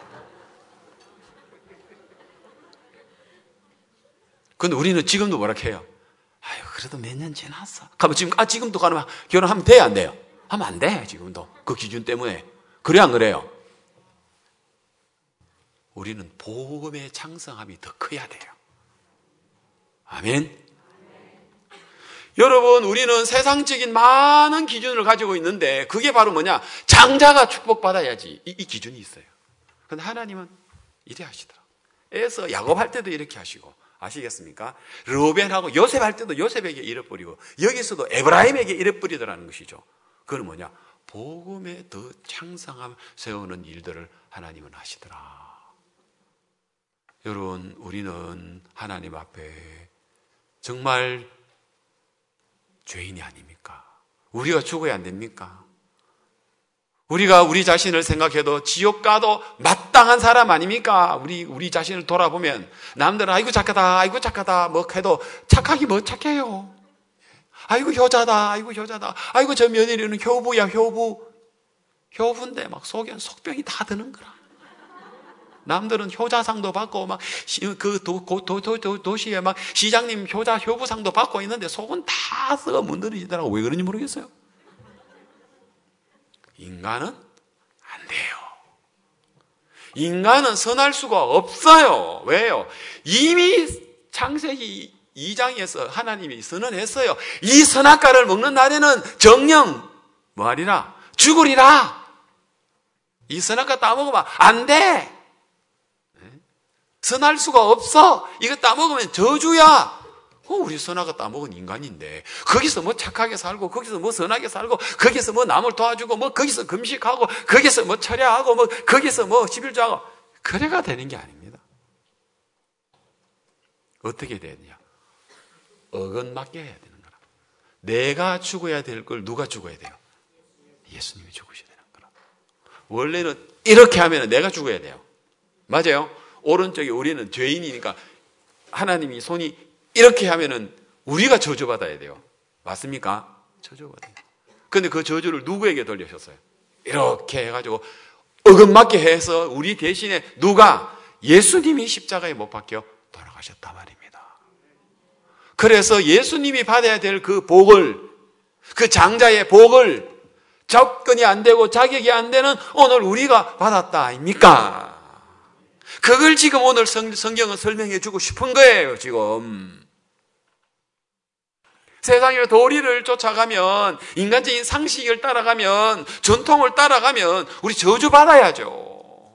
S2: 근데 우리는 지금도 뭐라 해요? 그래도 몇 년 지났어. 그러면 지금도 가면 결혼하면 돼요, 안 돼요? 하면 안 돼, 지금도. 그 기준 때문에. 그래, 안 그래요? 우리는 복음의 창성함이 더 커야 돼요. 아멘. 여러분, 우리는 세상적인 많은 기준을 가지고 있는데, 그게 바로 뭐냐? 장자가 축복받아야지. 이 기준이 있어요. 근데 하나님은 이래 하시더라고요. 에서 야곱할 때도 이렇게 하시고, 아시겠습니까? 르우벤하고 요셉 할 때도 요셉에게 이래 뿌리고, 여기서도 에브라임에게 이래 뿌리더라는 것이죠. 그건 뭐냐? 복음에 더 창성함 세우는 일들을 하나님은 하시더라. 여러분, 우리는 하나님 앞에 정말 죄인이 아닙니까? 우리가 죽어야 안 됩니까? 우리가 우리 자신을 생각해도 지옥 가도 마땅한 사람 아닙니까? 우리 자신을 돌아보면 남들은 아이고 착하다 뭐 해도 착하기 뭐 착해요. 아이고 효자다. 아이고 저 며느리는 효부야 효부인데 막 속에는 속병이 다 드는 거라. 남들은 효자상도 받고 막 그 도시에 막 시장님 효부상도 받고 있는데 속은 다 썩어 문드러지더라고. 왜 그런지 모르겠어요. 인간은 안 돼요. 인간은 선할 수가 없어요. 왜요? 이미 창세기 2장에서 하나님이 선언했어요. 이 선악과를 먹는 날에는 정령 뭐하리라? 죽으리라. 이 선악과 따먹으면 안 돼. 선할 수가 없어. 이거 따먹으면 저주야. 우리 선악과 따먹은 인간인데 거기서 뭐 착하게 살고 거기서 뭐 선하게 살고 거기서 뭐 남을 도와주고 뭐 거기서 금식하고 거기서 뭐 철야하고 뭐 거기서 뭐 11조하고 그래가 되는 게 아닙니다. 어떻게 되느냐? 어긋맞게 해야 되는 거라. 내가 죽어야 될 걸 누가 죽어야 돼요? 예수님이 죽으셔야 되는 거라. 원래는 이렇게 하면 내가 죽어야 돼요. 맞아요? 오른쪽에 우리는 죄인이니까 하나님이 손이 이렇게 하면은 우리가 저주받아야 돼요. 맞습니까? 저주받아요. 근데 그 저주를 누구에게 돌리셨어요? 이렇게 해가지고 어긋맞게 해서 우리 대신에 누가? 예수님이 십자가에 못 박혀 돌아가셨단 말입니다. 그래서 예수님이 받아야 될 그 복을, 그 장자의 복을 접근이 안 되고 자격이 안 되는 오늘 우리가 받았다 아닙니까? 그걸 지금 오늘 성경은 설명해 주고 싶은 거예요, 지금. 세상의 도리를 쫓아가면, 인간적인 상식을 따라가면, 전통을 따라가면, 우리 저주받아야죠.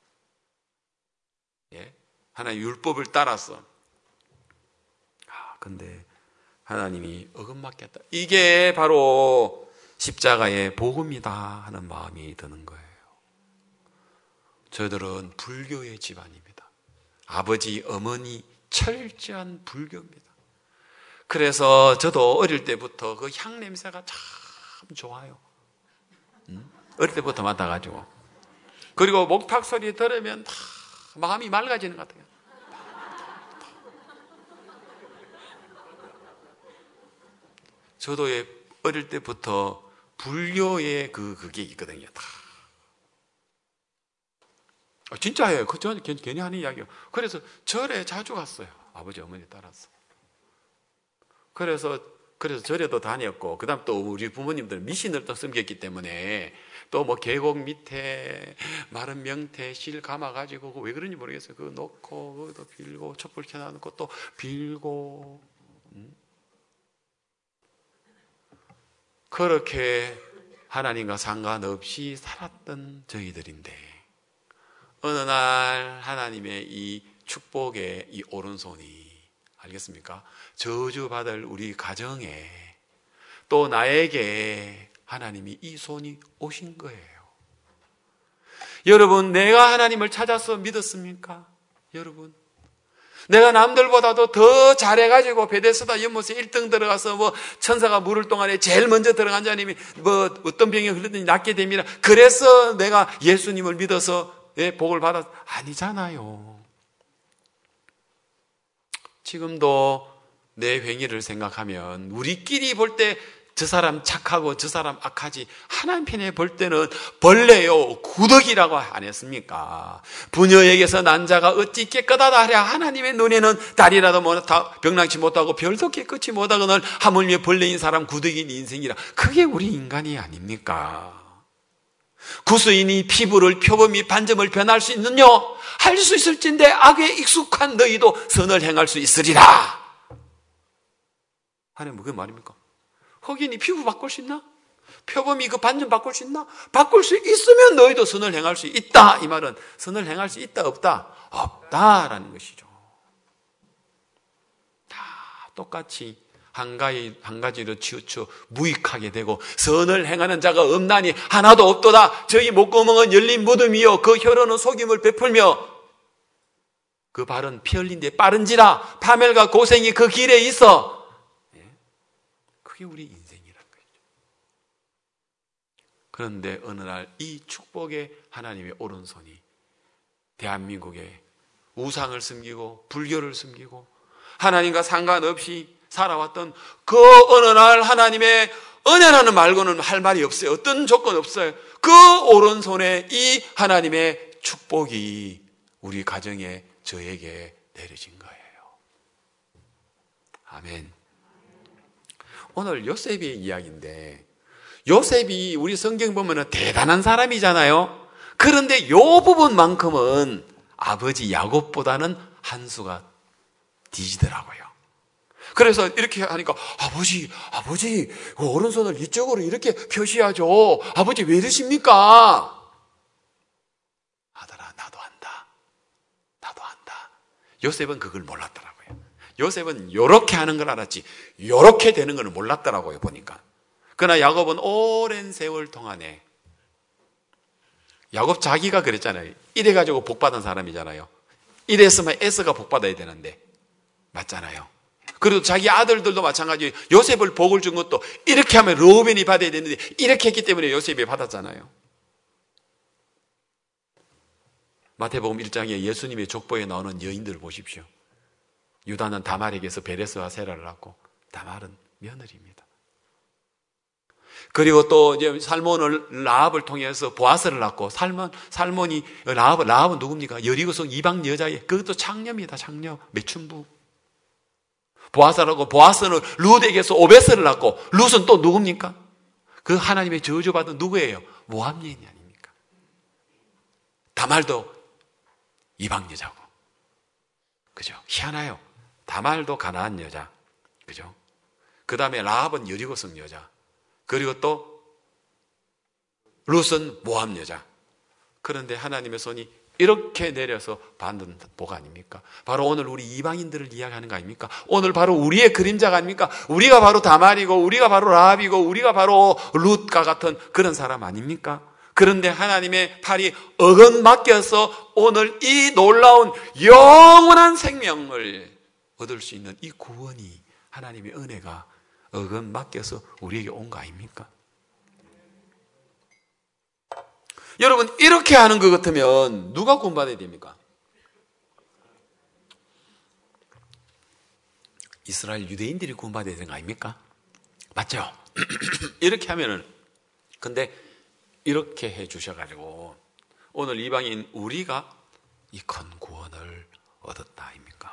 S2: 예? 하나의 율법을 따라서. 근데 하나님이 어긋맞겠다. 이게 바로 십자가의 복음이다 하는 마음이 드는 거예요. 저희들은 불교의 집안입니다. 아버지, 어머니 철저한 불교입니다. 그래서 저도 어릴 때부터 그 향 냄새가 참 좋아요. 어릴 때부터 맡아가지고. 그리고 목탁 소리 들으면 다 마음이 맑아지는 것 같아요. 저도 어릴 때부터 불교의 그게 있거든요. 다. 진짜예요. 저는 괜히 하는 이야기예요. 그래서 절에 자주 갔어요. 아버지, 어머니 따라서. 그래서 절에도 다녔고, 그 다음 또 우리 부모님들은 미신을 또 섬겼기 때문에 또 뭐 계곡 밑에 마른 명태 실 감아가지고 왜 그런지 모르겠어요. 그거 놓고, 그것도 빌고, 촛불 켜놓고 또 빌고. 그렇게 하나님과 상관없이 살았던 저희들인데, 어느 날 하나님의 이 축복의 이 오른손이, 알겠습니까? 저주받을 우리 가정에 또 나에게 하나님이 이 손이 오신 거예요. 여러분, 내가 하나님을 찾아서 믿었습니까? 여러분, 내가 남들보다도 더 잘해가지고 베데스다 연못에 1등 들어가서 뭐 천사가 물을 동안에 제일 먼저 들어간 자님이 뭐 어떤 병이 흘렀더니 낫게 됩니다. 그래서 내가 예수님을 믿어서 복을 받았, 아니잖아요. 지금도 내 행위를 생각하면 우리끼리 볼 때 저 사람 착하고 저 사람 악하지, 하나님 편에 볼 때는 벌레요 구더기라고 안 했습니까? 부녀에게서 난 자가 어찌 깨끗하다 하랴. 하나님의 눈에는 달이라도 병랑치 못하고 별도 깨끗이 못하거늘 하물며 벌레인 사람 구더기인 인생이라. 그게 우리 인간이 아닙니까? 구수인이 피부를 표범이 반점을 변할 수 있느냐? 할 수 있을진데 악에 익숙한 너희도 선을 행할 수 있으리라. 하나님 그게 말입니까? 흑인이 피부 바꿀 수 있나? 표범이 그 반점 바꿀 수 있나? 바꿀 수 있으면 너희도 선을 행할 수 있다. 이 말은 선을 행할 수 있다, 없다? 없다라는 것이죠. 다 똑같이 한 가지로 치우쳐 무익하게 되고, 선을 행하는 자가 없나니 하나도 없도다. 저희 목구멍은 열린 무덤이요 그 혀로는 속임을 베풀며 그 발은 피 흘린 데 빠른지라. 파멸과 고생이 그 길에 있어. 그게 그게 우리 인생이란 거죠. 그런데 어느 날 이 축복의 하나님의 오른손이 대한민국에 우상을 숨기고 불교를 숨기고 하나님과 상관없이 살아왔던 그 어느 날 하나님의 은혜라는 말고는 할 말이 없어요. 어떤 조건 없어요. 그 오른손에 이 하나님의 축복이 우리 가정에 저에게 내려진 거예요. 아멘. 오늘 요셉의 이야기인데 요셉이 우리 성경 보면 대단한 사람이잖아요. 그런데 이 부분만큼은 아버지 야곱보다는 한 수가 뒤지더라고요. 그래서 이렇게 하니까 아버지 오른손을 이쪽으로 이렇게 펴셔야죠. 아버지 왜 이러십니까? 아들아 나도 안다. 요셉은 그걸 몰랐더라고요. 요셉은 요렇게 하는 걸 알았지 요렇게 되는 걸 몰랐더라고요 보니까. 그러나 야곱은 오랜 세월 동안에 야곱 자기가 그랬잖아요. 이래가지고 복받은 사람이잖아요. 이랬으면 에서가 복받아야 되는데 맞잖아요. 그리고 자기 아들들도 마찬가지예요. 요셉을 복을 준 것도 이렇게 하면 르우벤이 받아야 되는데 이렇게 했기 때문에 요셉이 받았잖아요. 마태복음 1장에 예수님의 족보에 나오는 여인들을 보십시오. 유다는 다말에게서 베레스와 세라를 낳고 다말은 며느리입니다. 그리고 또 이제 살몬을 라합을 통해서 보아스를 낳고 살몬이 라합은 누굽니까? 여리고성 이방 여자의 그것도 창녀입니다. 창녀 매춘부. 보아스는 룻에게서 오베스를 낳고 룻은 또 누굽니까? 그 하나님의 저주받은 누구예요? 모압 여인이 아닙니까? 다말도 이방 여자고. 그죠? 희한해요. 다말도 가나안 여자. 그죠? 그 다음에 라합은 여리고성 여자. 그리고 또 룻은 모압 여자. 그런데 하나님의 손이 이렇게 내려서 받는 복 아닙니까? 바로 오늘 우리 이방인들을 이야기하는 거 아닙니까? 오늘 바로 우리의 그림자가 아닙니까? 우리가 바로 다말이고 우리가 바로 라합이고 우리가 바로 룻과 같은 그런 사람 아닙니까? 그런데 하나님의 팔이 어긋맞겨서 오늘 이 놀라운 영원한 생명을 얻을 수 있는 이 구원이 하나님의 은혜가 어긋맞겨서 우리에게 온 거 아닙니까? 여러분 이렇게 하는 것 같으면 누가 구원받아야 됩니까? 이스라엘 유대인들이 구원받아야 되는 거 아닙니까? 맞죠? 이렇게 하면은 근데 이렇게 해 주셔가지고 오늘 이방인 우리가 이 큰 구원을 얻었다 아닙니까?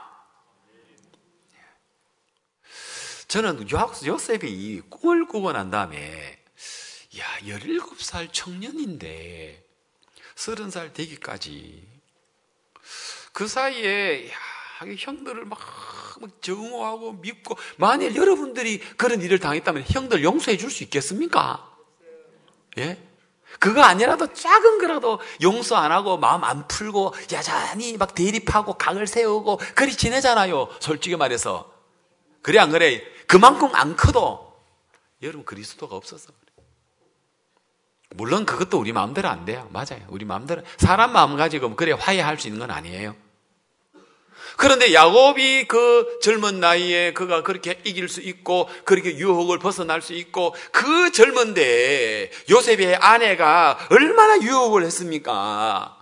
S2: 저는 요셉이 이 꿈을 꾸고 난 다음에 17살 청년인데 30살 되기까지 그 사이에 형들을 막 증오하고 믿고 만일 여러분들이 그런 일을 당했다면 형들 용서해 줄 수 있겠습니까? 예? 그거 아니라도 작은 거라도 용서 안 하고 마음 안 풀고 야잔히 막 대립하고 각을 세우고 그리 지내잖아요. 솔직히 말해서. 그래 안 그래? 그만큼 안 커도 여러분 그리스도가 없어서 그래. 물론 그것도 우리 마음대로 안 돼요. 맞아요. 우리 마음대로 사람 마음 가지고 그래 화해할 수 있는 건 아니에요. 그런데 야곱이 그 젊은 나이에 그가 그렇게 이길 수 있고 그렇게 유혹을 벗어날 수 있고 그 젊은데 요셉의 아내가 얼마나 유혹을 했습니까?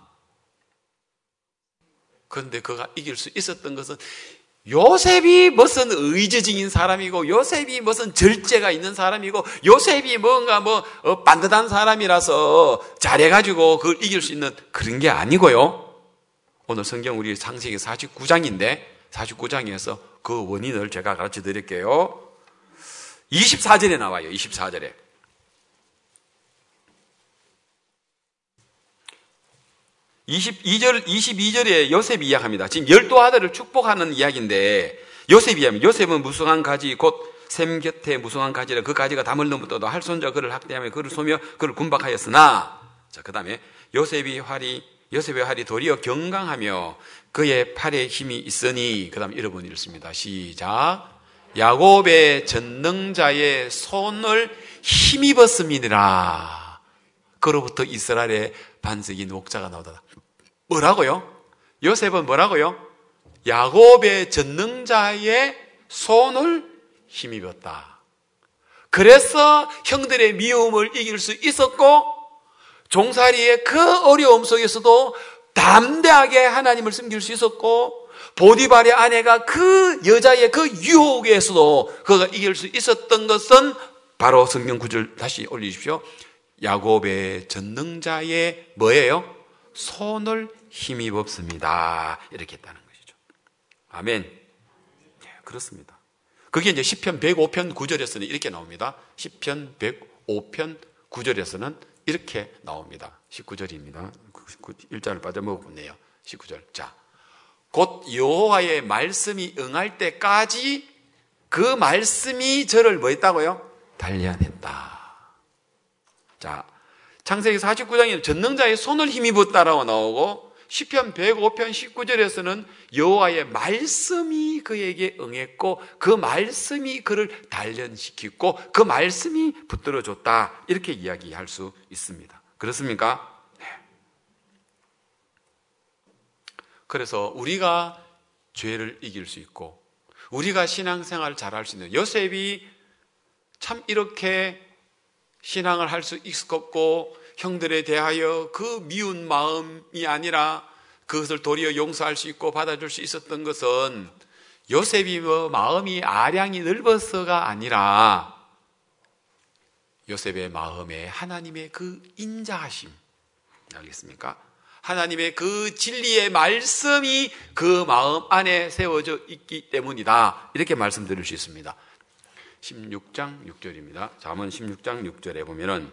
S2: 그런데 그가 이길 수 있었던 것은 요셉이 무슨 의지적인 사람이고 요셉이 무슨 절제가 있는 사람이고 요셉이 뭔가 반듯한 사람이라서 잘해가지고 그걸 이길 수 있는 그런 게 아니고요. 오늘 성경 우리 창세기 49장인데 49장에서 그 원인을 제가 가르쳐 드릴게요. 24절에 나와요. 24절에. 22절에 요셉이 이야기합니다. 지금 12아들을 축복하는 이야기인데 요셉이 이야기합니다. 요셉은 무성한 가지 곧 샘 곁에 무성한 가지라 그 가지가 담을 넘어떠도 할 손자 그를 학대하며 그를 쏘며 그를 군박하였으나 자, 그 다음에 요셉의 활이 도리어 경강하며 그의 팔에 힘이 있으니 그 다음에 여러분 읽습니다. 시작. 야곱의 전능자의 손을 힘입었음이니라. 그로부터 이스라엘의 반석이 녹자가 나오더라. 뭐라고요? 요셉은 뭐라고요? 야곱의 전능자의 손을 힘입었다. 그래서 형들의 미움을 이길 수 있었고 종살이의 그 어려움 속에서도 담대하게 하나님을 섬길 수 있었고 보디발의 아내가 그 여자의 그 유혹에서도 그가 이길 수 있었던 것은 바로 성경 구절 다시 올리십시오. 야곱의 전능자의 뭐예요? 손을 힘입었습니다. 이렇게 했다는 것이죠. 아멘. 네, 그렇습니다. 그게 이제 시편 105편 9절에서는 이렇게 나옵니다. 시편 105편 9절에서는 이렇게 나옵니다. 19절입니다. 1절을 빠져먹었네요. 19절. 자, 곧 여호와의 말씀이 응할 때까지 그 말씀이 저를 뭐 했다고요? 단련했다. 자, 창세기 49장에는 전능자의 손을 힘입었다라고 나오고 시편 105편 19절에서는 여호와의 말씀이 그에게 응했고 그 말씀이 그를 단련시키고 그 말씀이 붙들어줬다. 이렇게 이야기할 수 있습니다. 그렇습니까? 네. 그래서 우리가 죄를 이길 수 있고 우리가 신앙생활을 잘할 수 있는 요셉이 참 이렇게 신앙을 할 수 있었고 형들에 대하여 그 미운 마음이 아니라 그것을 도리어 용서할 수 있고 받아줄 수 있었던 것은 요셉이 뭐 마음이 아량이 넓어서가 아니라 요셉의 마음에 하나님의 그 인자하심, 알겠습니까? 하나님의 그 진리의 말씀이 그 마음 안에 세워져 있기 때문이다. 이렇게 말씀드릴 수 있습니다. 16장 6절입니다. 잠언 16장 6절에 보면은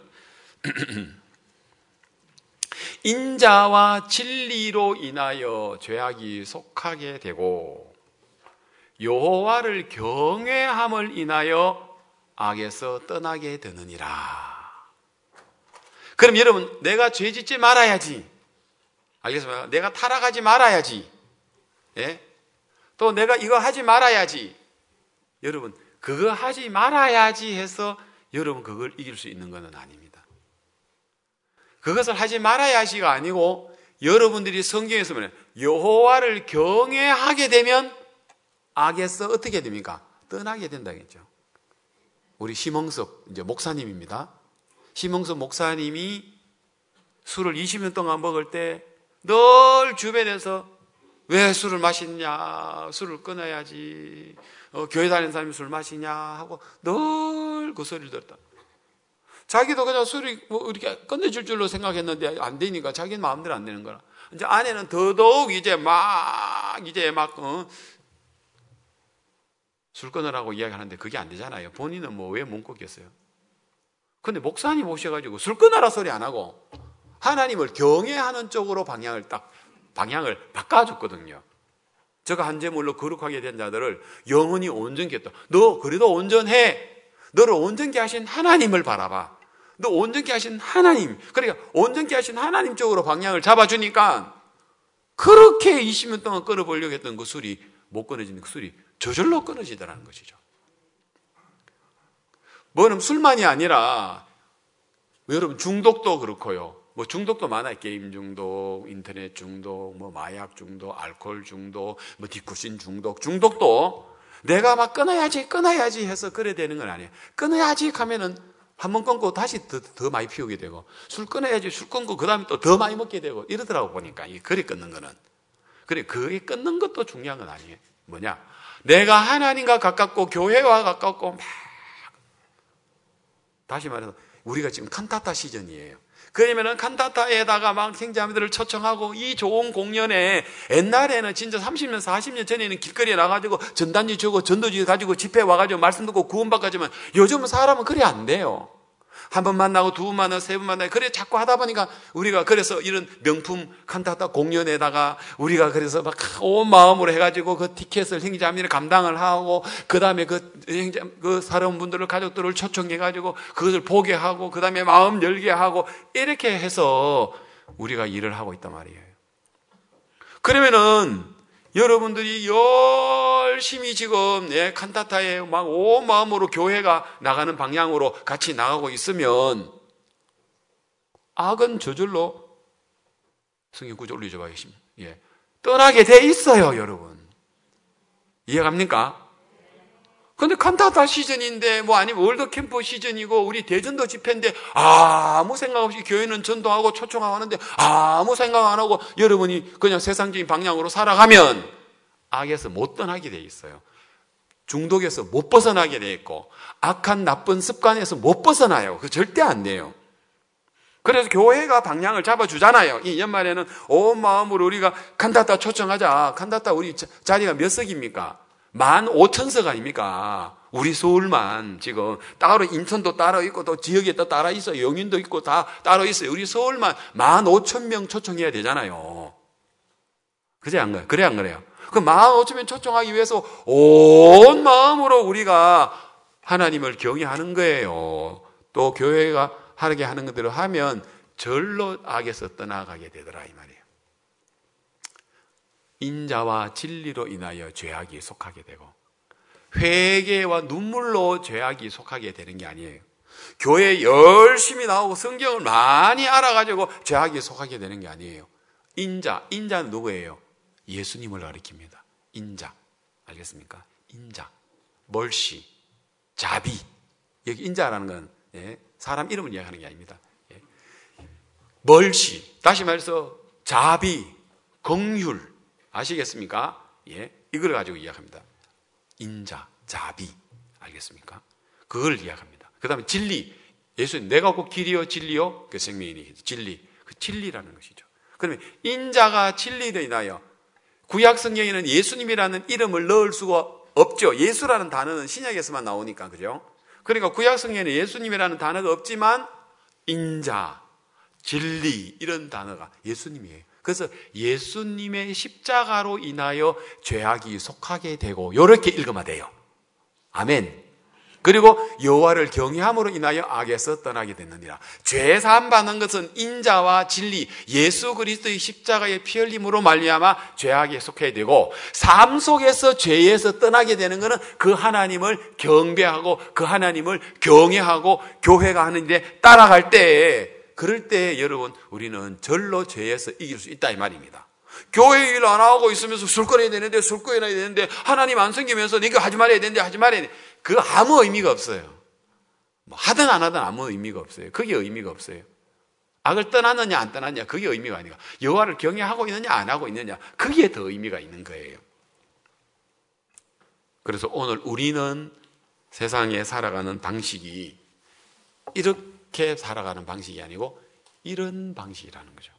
S2: 인자와 진리로 인하여 죄악이 속하게 되고 여호와를 경외함을 인하여 악에서 떠나게 되느니라. 그럼 여러분, 내가 죄 짓지 말아야지. 알겠습니까? 내가 타락하지 말아야지. 예? 또 내가 이거 하지 말아야지. 여러분, 그거 하지 말아야지 해서 여러분 그걸 이길 수 있는 것은 아닙니다. 그것을 하지 말아야지가 아니고 여러분들이 성경에서 보면 여호와를 경외하게 되면 악에서 어떻게 됩니까? 떠나게 된다겠죠. 우리 심흥섭 이제 목사님입니다. 심흥섭 목사님이 술을 20년 동안 먹을 때 늘 주변에서 왜 술을 마시냐, 술을 끊어야지, 교회 다니는 사람이 술 마시냐 하고 늘 그 소리를 들었다. 자기도 그냥 술이 뭐 이렇게 끝내줄 줄로 생각했는데 안 되니까 자기는 마음대로 안 되는 거라. 이제 아내는 더더욱 이제 막 술 끊으라고 이야기하는데 그게 안 되잖아요. 본인은 뭐 왜 못 끊겠어요? 근데 목사님 오셔가지고 술 끊어라 소리 안 하고 하나님을 경외하는 쪽으로 방향을 바꿔줬거든요. 저가 한재물로 거룩하게 된 자들을 영원히 온전케 했다. 너 그래도 온전해. 너를 온전케 하신 하나님을 바라봐. 너 온전케 하신 하나님, 그러니까 온전케 하신 하나님 쪽으로 방향을 잡아주니까 그렇게 20년 동안 끊어보려고 했던 그 술이 못 끊어지는 그 술이 저절로 끊어지더라는 것이죠. 뭐는 술만이 아니라 여러분 중독도 그렇고요. 뭐 중독도 많아요. 게임 중독, 인터넷 중독, 뭐 마약 중독, 알코올 중독, 뭐 디쿠신 중독도 내가 막 끊어야지 해서 그래 되는 건 아니에요. 끊어야지 하면은 한 번 끊고 다시 더 많이 피우게 되고 술 끊어야지 술 끊고 그 다음에 또 더 많이 먹게 되고 이러더라고 보니까 이 그리 끊는 거는. 그래 그게 끊는 것도 중요한 건 아니에요. 뭐냐? 내가 하나님과 가깝고 교회와 가깝고 막 다시 말해서 우리가 지금 칸타타 시즌이에요. 그러면은 칸타타에다가 막 생자매들을 초청하고 이 좋은 공연에 옛날에는 진짜 30년, 40년 전에는 길거리에 나가지고 전단지 주고 전도지 가지고 집회 와가지고 말씀 듣고 구원받가지만 요즘은 사람은 그래 안 돼요. 한 번 만나고 두 번 만나고 세 번 만나고 그래 자꾸 하다 보니까 우리가 그래서 이런 명품 칸타타 공연에다가 우리가 그래서 막 온 마음으로 해가지고 그 티켓을 형제자매를 감당을 하고 그 다음에 그 사람 분들을 가족들을 초청해가지고 그것을 보게 하고 그 다음에 마음 열게 하고 이렇게 해서 우리가 일을 하고 있단 말이에요. 그러면은 여러분들이 열심히 지금 칸타타에 막 온 마음으로 교회가 나가는 방향으로 같이 나가고 있으면 악은 저절로 성경 구절 올려줘 봐요. 떠나게 돼 있어요, 여러분. 이해갑니까? 근데 칸타타 시즌인데 뭐 아니면 월드캠프 시즌이고 우리 대전도 집회인데 아무 생각 없이 교회는 전도하고 초청하고 하는데 아무 생각 안 하고 여러분이 그냥 세상적인 방향으로 살아가면 악에서 못 떠나게 돼 있어요. 중독에서 못 벗어나게 돼 있고 악한 나쁜 습관에서 못 벗어나요. 그 절대 안 돼요. 그래서 교회가 방향을 잡아주잖아요. 이 연말에는 온 마음으로 우리가 칸타타 초청하자. 칸타타 우리 자리가 몇 석입니까? 15,000석 아닙니까? 우리 서울만 지금 따로 인천도 따로 있고 또 지역에 또 따로 있어요. 영인도 있고 다 따로 있어요. 우리 서울만 15,000명 초청해야 되잖아요. 그래 안 그래요? 그래 안 그래요? 그 15,000명 초청하기 위해서 온 마음으로 우리가 하나님을 경외하는 거예요. 또 교회가 하게 하는 것들을 하면 절로 악에서 떠나가게 되더라 이 말이에요. 인자와 진리로 인하여 죄악이 속하게 되고 회개와 눈물로 죄악이 속하게 되는 게 아니에요. 교회에 열심히 나오고 성경을 많이 알아가지고 죄악이 속하게 되는 게 아니에요. 인자는 누구예요? 예수님을 가리킵니다. 인자. 알겠습니까? 인자. 멀시. 자비. 여기 인자라는 건 사람 이름을 이야기하는 게 아닙니다. 멀시. 다시 말해서 자비, 긍휼. 아시겠습니까? 이걸 가지고 이야기합니다. 인자, 자비. 알겠습니까? 그걸 이야기합니다. 그 다음에 진리. 예수님, 내가 곧 길이요, 진리요? 그 생명이니 진리. 그 진리라는 것이죠. 그러면 인자가 진리로 인하여 구약 성경에는 예수님이라는 이름을 넣을 수가 없죠. 예수라는 단어는 신약에서만 나오니까, 그죠? 그러니까 구약 성경에는 예수님이라는 단어가 없지만 인자, 진리 이런 단어가 예수님이에요. 그래서 예수님의 십자가로 인하여 죄악이 속하게 되고 이렇게 읽으면 돼요. 아멘. 그리고 여호와를 경외함으로 인하여 악에서 떠나게 됐느니라. 죄 사함 받는 것은 인자와 진리, 예수 그리스도의 십자가의 피 흘림으로 말미암아 죄악에 속하게 되고 삶 속에서 죄에서 떠나게 되는 것은 그 하나님을 경배하고 그 하나님을 경외하고 교회가 하는 일에 따라갈 때에 그럴 때 여러분 우리는 절로 죄에서 이길 수 있다 이 말입니다. 교회 일 안 하고 있으면서 술 끊어야 되는데 술 끊어야 되는데 하나님 안 섬기면서 네가 하지 말아야 되는데 하지 말아야 돼. 그 아무 의미가 없어요. 뭐 하든 안 하든 아무 의미가 없어요. 그게 의미가 없어요. 악을 떠났느냐 안 떠났냐 그게 의미가 아니고 여호와를 경외하고 있느냐 안 하고 있느냐 그게 더 의미가 있는 거예요. 그래서 오늘 우리는 세상에 살아가는 방식이 이렇게 살아가는 방식이 아니고 이런 방식이라는 거죠.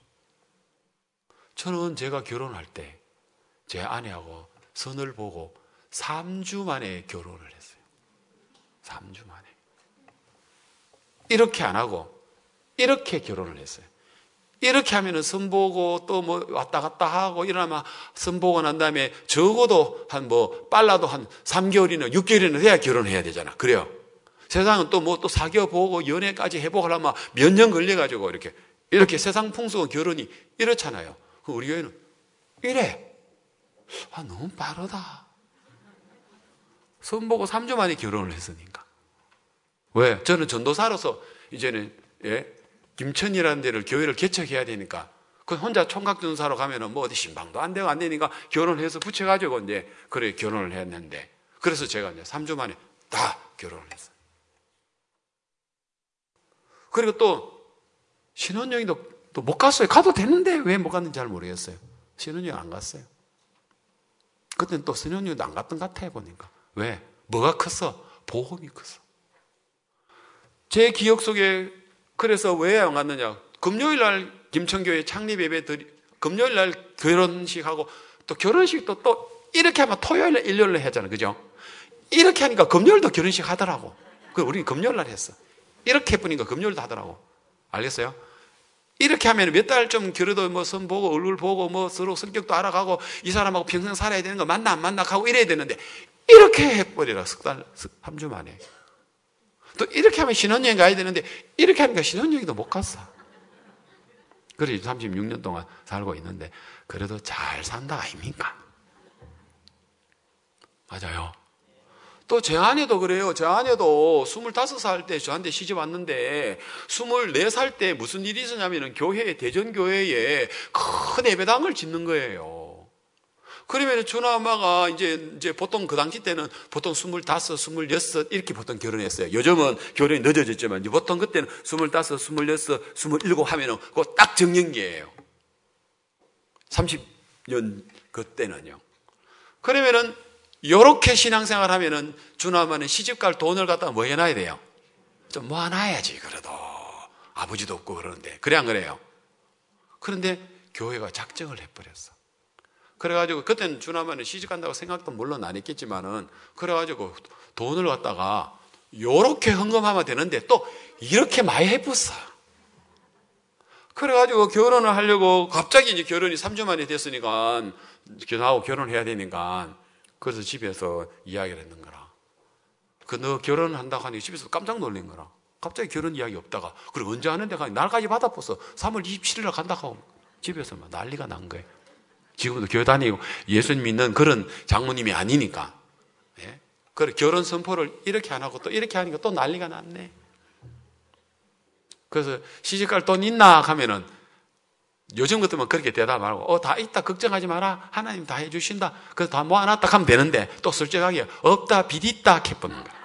S2: 저는 제가 결혼할 때 제 아내하고 선을 보고 3주 만에 결혼을 했어요. 3주 만에. 이렇게 안 하고 이렇게 결혼을 했어요. 이렇게 하면은 선 보고 또 뭐 왔다 갔다 하고 이러면 선 보고 난 다음에 적어도 빨라도 한 3개월이나 6개월이나 돼야 결혼해야 되잖아. 그래요. 세상은 또 뭐 또 사귀어 보고 연애까지 해보려면 몇 년 걸려가지고 이렇게 세상 풍속은 결혼이 이렇잖아요. 우리 교회는 이래. 너무 빠르다. 선 보고 3주 만에 결혼을 했으니까. 왜? 저는 전도사로서 이제는 김천이라는 데를 교회를 개척해야 되니까 그 혼자 총각 전도사로 가면은 뭐 어디 신방도 안 되고 안 되니까 결혼해서 붙여가지고 이제 그래 결혼을 했는데 그래서 제가 이제 3주 만에 다 결혼을 했어요. 그리고 또 신혼여행도 또 못 갔어요. 가도 되는데 왜 못 갔는지 잘 모르겠어요. 신혼여행 안 갔어요. 그때는 또 신혼여행도 안 갔던 것 같아요 보니까. 왜? 뭐가 컸어? 보험이 컸어. 제 기억 속에 그래서 왜 안 갔느냐. 금요일날 김천교회 창립 예배 금요일날 결혼식하고 또 결혼식도 또 이렇게 하면 토요일날 일요일날 하잖아요. 그죠? 이렇게 하니까 금요일도 결혼식 하더라고. 그래서 우리는 금요일날 했어. 이렇게 해보니까 금요일도 하더라고. 알겠어요? 이렇게 하면 몇 달 좀 겨루도 뭐 선 보고 얼굴 보고 뭐 서로 성격도 알아가고 이 사람하고 평생 살아야 되는 거 맞나 안 맞나 하고 이래야 되는데 이렇게 해버리라. 3주 만에. 또 이렇게 하면 신혼여행 가야 되는데 이렇게 하니까 신혼여행도 못 갔어. 그래서 36년 동안 살고 있는데 그래도 잘 산다 아닙니까? 맞아요. 또 제 아내도 그래요. 제 아내도 25살 때 저한테 시집 왔는데 24살 때 무슨 일이 있었냐면 교회에 대전교회에 큰 예배당을 짓는 거예요. 그러면 주나마가 이제 보통 그 당시 때는 보통 25, 26 이렇게 보통 결혼했어요. 요즘은 결혼이 늦어졌지만 보통 그때는 25, 26, 27 하면은 그거 딱 정년기예요. 30년 그때는요. 그러면은 요렇게 신앙생활 하면은 주나마는 시집갈 돈을 갖다가 뭐 해놔야 돼요? 좀 모아놔야지. 그래도 아버지도 없고 그러는데 그래 안 그래요? 그런데 교회가 작정을 해버렸어. 그래가지고 그때는 주나마는 시집간다고 생각도 물론 안 했겠지만은 그래가지고 돈을 갖다가 요렇게 헌금하면 되는데 또 이렇게 많이 해봤어. 그래가지고 결혼을 하려고 갑자기 이제 결혼이 3주 만에 됐으니까 나하고 결혼해야 되니까 그래서 집에서 이야기를 했는 거라. 너 결혼한다고 하니까 집에서 깜짝 놀란 거라. 갑자기 결혼 이야기 없다가 그리고 언제 하는데 가니 날까지 받아봤어. 3월 27일 날 간다고 하고 집에서 막 난리가 난 거예요. 지금도 교회 다니고 예수님 믿는 그런 장모님이 아니니까. 예? 그래 결혼 선포를 이렇게 안 하고 또 이렇게 하니까 또 난리가 났네. 그래서 시집갈 돈 있나 하면은 요즘 같으면 그렇게 대답 말고 다 있다 걱정하지 마라 하나님 다 해주신다. 그래서 다 모아놨다 하면 되는데 또 솔직하게 없다 비딨다 해보는 거야.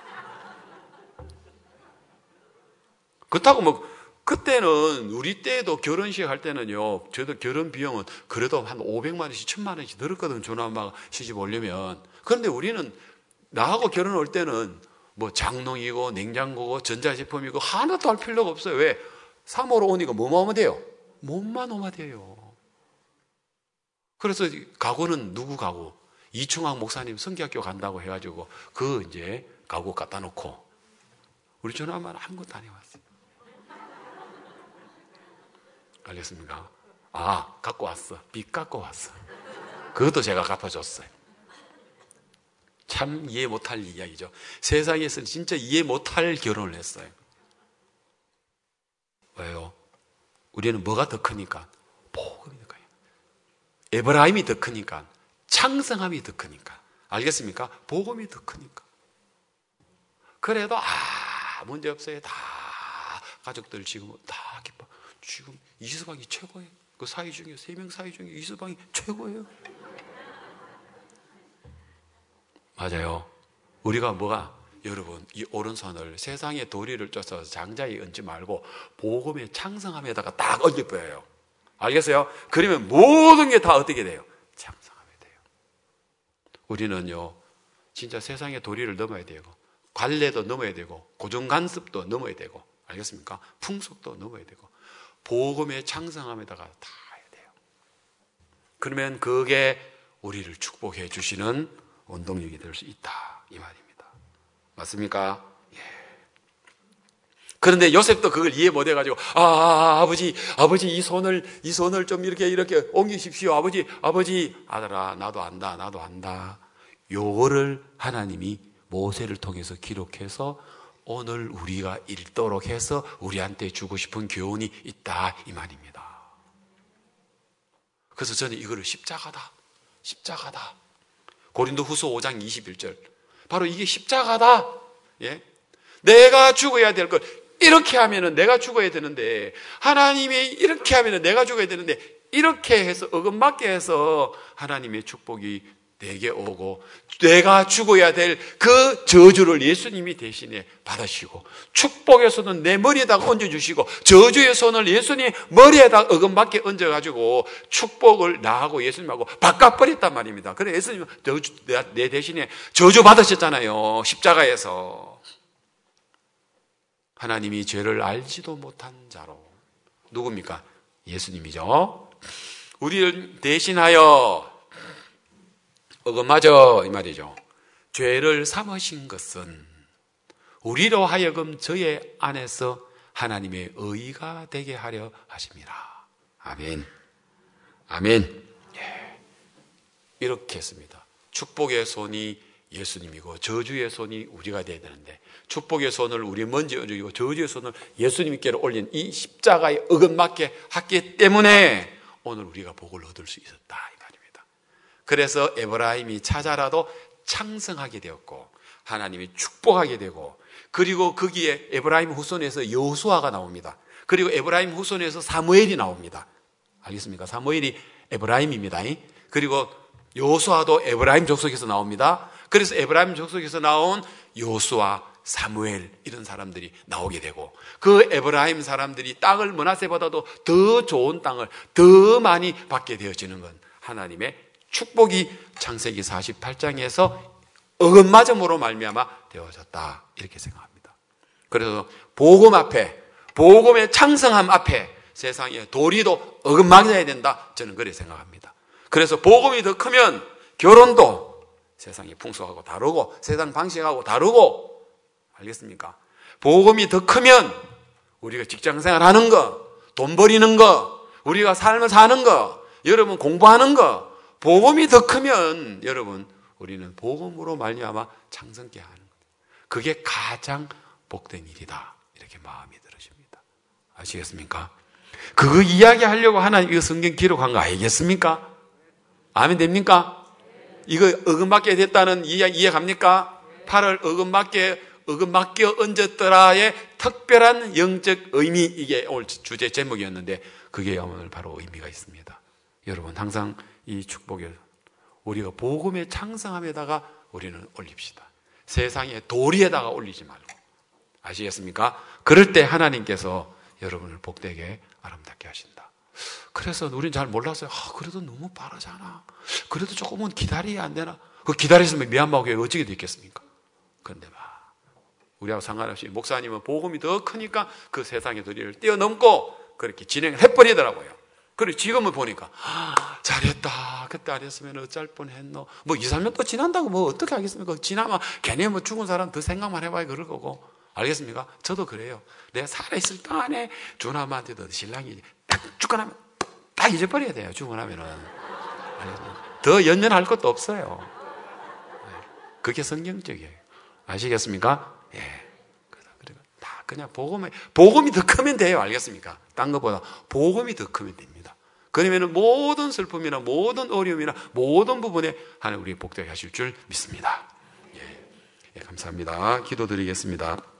S2: 그렇다고 뭐 그때는 우리 때도 결혼식 할 때는요. 저도 결혼 비용은 그래도 한 500만 원씩 1000만 원씩 들었거든. 조나마가 시집 오려면. 그런데 우리는 나하고 결혼 올 때는 뭐 장롱이고 냉장고고 전자제품이고 하나도 할 필요가 없어요. 왜? 3호로 오니까 뭐만 오면 돼요? 몸만 오면 돼요. 그래서 가구는 누구 가구? 이충학 목사님 성기학교 간다고 해가지고 그 이제 가구 갖다 놓고 우리 조나마는 아무것도 안 해왔어요. 알겠습니까? 갖고 왔어. 빚 갖고 왔어. 그것도 제가 갚아줬어요. 참 이해 못할 이야기죠. 세상에서는 진짜 이해 못할 결혼을 했어요. 왜요? 우리는 뭐가 더 크니까? 복음이 더 커요. 에브라임이 더 크니까. 창성함이 더 크니까. 알겠습니까? 복음이 더 크니까. 그래도 문제 없어요. 다 가족들 지금 다 기뻐. 지금 이수방이 최고예요. 그 사위 중에 3명 사위 중에 이수방이 최고예요. 맞아요. 우리가 여러분 이 오른손을 세상의 도리를 쫓아서 장자에 얹지 말고 복음의 창성함에다가 딱 얹어버려요. 알겠어요? 그러면 모든 게 다 어떻게 돼요? 창성함이 돼요. 우리는요 진짜 세상의 도리를 넘어야 되고 관례도 넘어야 되고 고정관습도 넘어야 되고 알겠습니까? 풍속도 넘어야 되고 복음의 창성함에다가 다 해야 돼요. 그러면 그게 우리를 축복해 주시는 원동력이 될 수 있다 이 말입니다. 맞습니까? 예. 그런데 요셉도 그걸 이해 못 해가지고 아버지 이 손을 좀 이렇게 옮기십시오. 아버지 아들아 나도 안다. 요거를 하나님이 모세를 통해서 기록해서 오늘 우리가 읽도록 해서 우리한테 주고 싶은 교훈이 있다 이 말입니다. 그래서 저는 이거를 십자가다. 고린도후서 5장 21절 바로 이게 십자가다. 예? 내가 죽어야 될 걸 이렇게 하면은 내가 죽어야 되는데 하나님이 이렇게 하면은 내가 죽어야 되는데 이렇게 해서 어긋맞게 해서 하나님의 축복이 내게 오고 내가 죽어야 될 그 저주를 예수님이 대신에 받으시고 축복의 손은 내 머리에다가 얹어주시고 저주의 손을 예수님 머리에다가 어긋맞게 얹어가지고 축복을 나하고 예수님하고 바꿔버렸단 말입니다. 그래 예수님은 내 대신에 저주 받으셨잖아요. 십자가에서. 하나님이 죄를 알지도 못한 자로 누굽니까? 예수님이죠. 우리를 대신하여 어긋맞아 이 말이죠. 죄를 삼으신 것은 우리로 하여금 저의 안에서 하나님의 의가 되게 하려 하십니다. 아멘. 예. 이렇게 했습니다. 축복의 손이 예수님이고 저주의 손이 우리가 돼야 되는데 축복의 손을 우리 먼저 얹어주고 저주의 손을 예수님께로 올린 이 십자가에 어긋맞게 했기 때문에 오늘 우리가 복을 얻을 수 있었다 이 말입니다. 그래서 에브라임이 찾아라도 창성하게 되었고 하나님이 축복하게 되고 그리고 거기에 에브라임 후손에서 여호수아가 나옵니다. 그리고 에브라임 후손에서 사무엘이 나옵니다. 알겠습니까? 사무엘이 에브라임입니다. 그리고 여호수아도 에브라임 족속에서 나옵니다. 그래서 에브라임 족속에서 나온 여호수아, 사무엘 이런 사람들이 나오게 되고, 그 에브라임 사람들이 땅을 므낫세보다도 더 좋은 땅을 더 많이 받게 되어지는 건 하나님의 축복이 창세기 48장에서 어긋맞음으로 말미암아 되어졌다, 이렇게 생각합니다. 그래서 복음 앞에, 복음의 창성함 앞에 세상에 도리도 어긋맞아야 된다, 저는 그렇게 생각합니다. 그래서 복음이 더 크면 결혼도 세상이 풍속하고 다르고 세상 방식하고 다르고, 알겠습니까? 복음이 더 크면 우리가 직장생활 하는 거, 돈 버리는 거, 우리가 삶을 사는 거, 여러분 공부하는 거, 복음이 더 크면 여러분 우리는 복음으로 말미암아 창성케 하는 것, 그게 가장 복된 일이다, 이렇게 마음이 들으십니다. 아시겠습니까? 그거 이야기하려고 하나님 이거 성경 기록한 거 아니겠습니까? 아멘 됩니까? 이거 어긋맞게 됐다는 이해 갑니까? 8월 어긋맞게 얹었더라의 특별한 영적 의미, 이게 오늘 주제 제목이었는데 그게 오늘 바로 의미가 있습니다. 여러분 항상 이 축복을 우리가 복음의 창성함에다가 우리는 올립시다. 세상의 도리에다가 올리지 말고. 아시겠습니까? 그럴 때 하나님께서 여러분을 복되게 아름답게 하신다. 그래서 우리는 잘 몰랐어요. 그래도 너무 빠르잖아. 그래도 조금은 기다려야 안 되나? 그 기다렸으면 미얀마 교회가 어찌게 됐겠습니까? 그런데 우리하고 상관없이 목사님은 복음이 더 크니까 그 세상의 도리를 뛰어넘고 그렇게 진행을 해버리더라고요. 그리고 지금은 보니까 잘했다. 그때 안 했으면 어쩔 뻔했노. 뭐 2, 3년 또 지난다고 뭐 어떻게 하겠습니까? 지나면 괜히 뭐 죽은 사람 더 생각만 해봐야 그럴 거고. 알겠습니까? 저도 그래요. 내가 살아있을 동안에 주남한테도 신랑이 딱 죽어나면 딱 잊어버려야 돼요. 죽어나면은. 더 연연할 것도 없어요. 그게 성경적이에요. 아시겠습니까? 예. 그리고 다 그냥 복음이 더 크면 돼요. 알겠습니까? 딴 것보다 복음이 더 크면 됩니다. 그러면 모든 슬픔이나 모든 어려움이나 모든 부분에 하나님 우리 복되게 하실 줄 믿습니다. 예. 감사합니다. 기도드리겠습니다.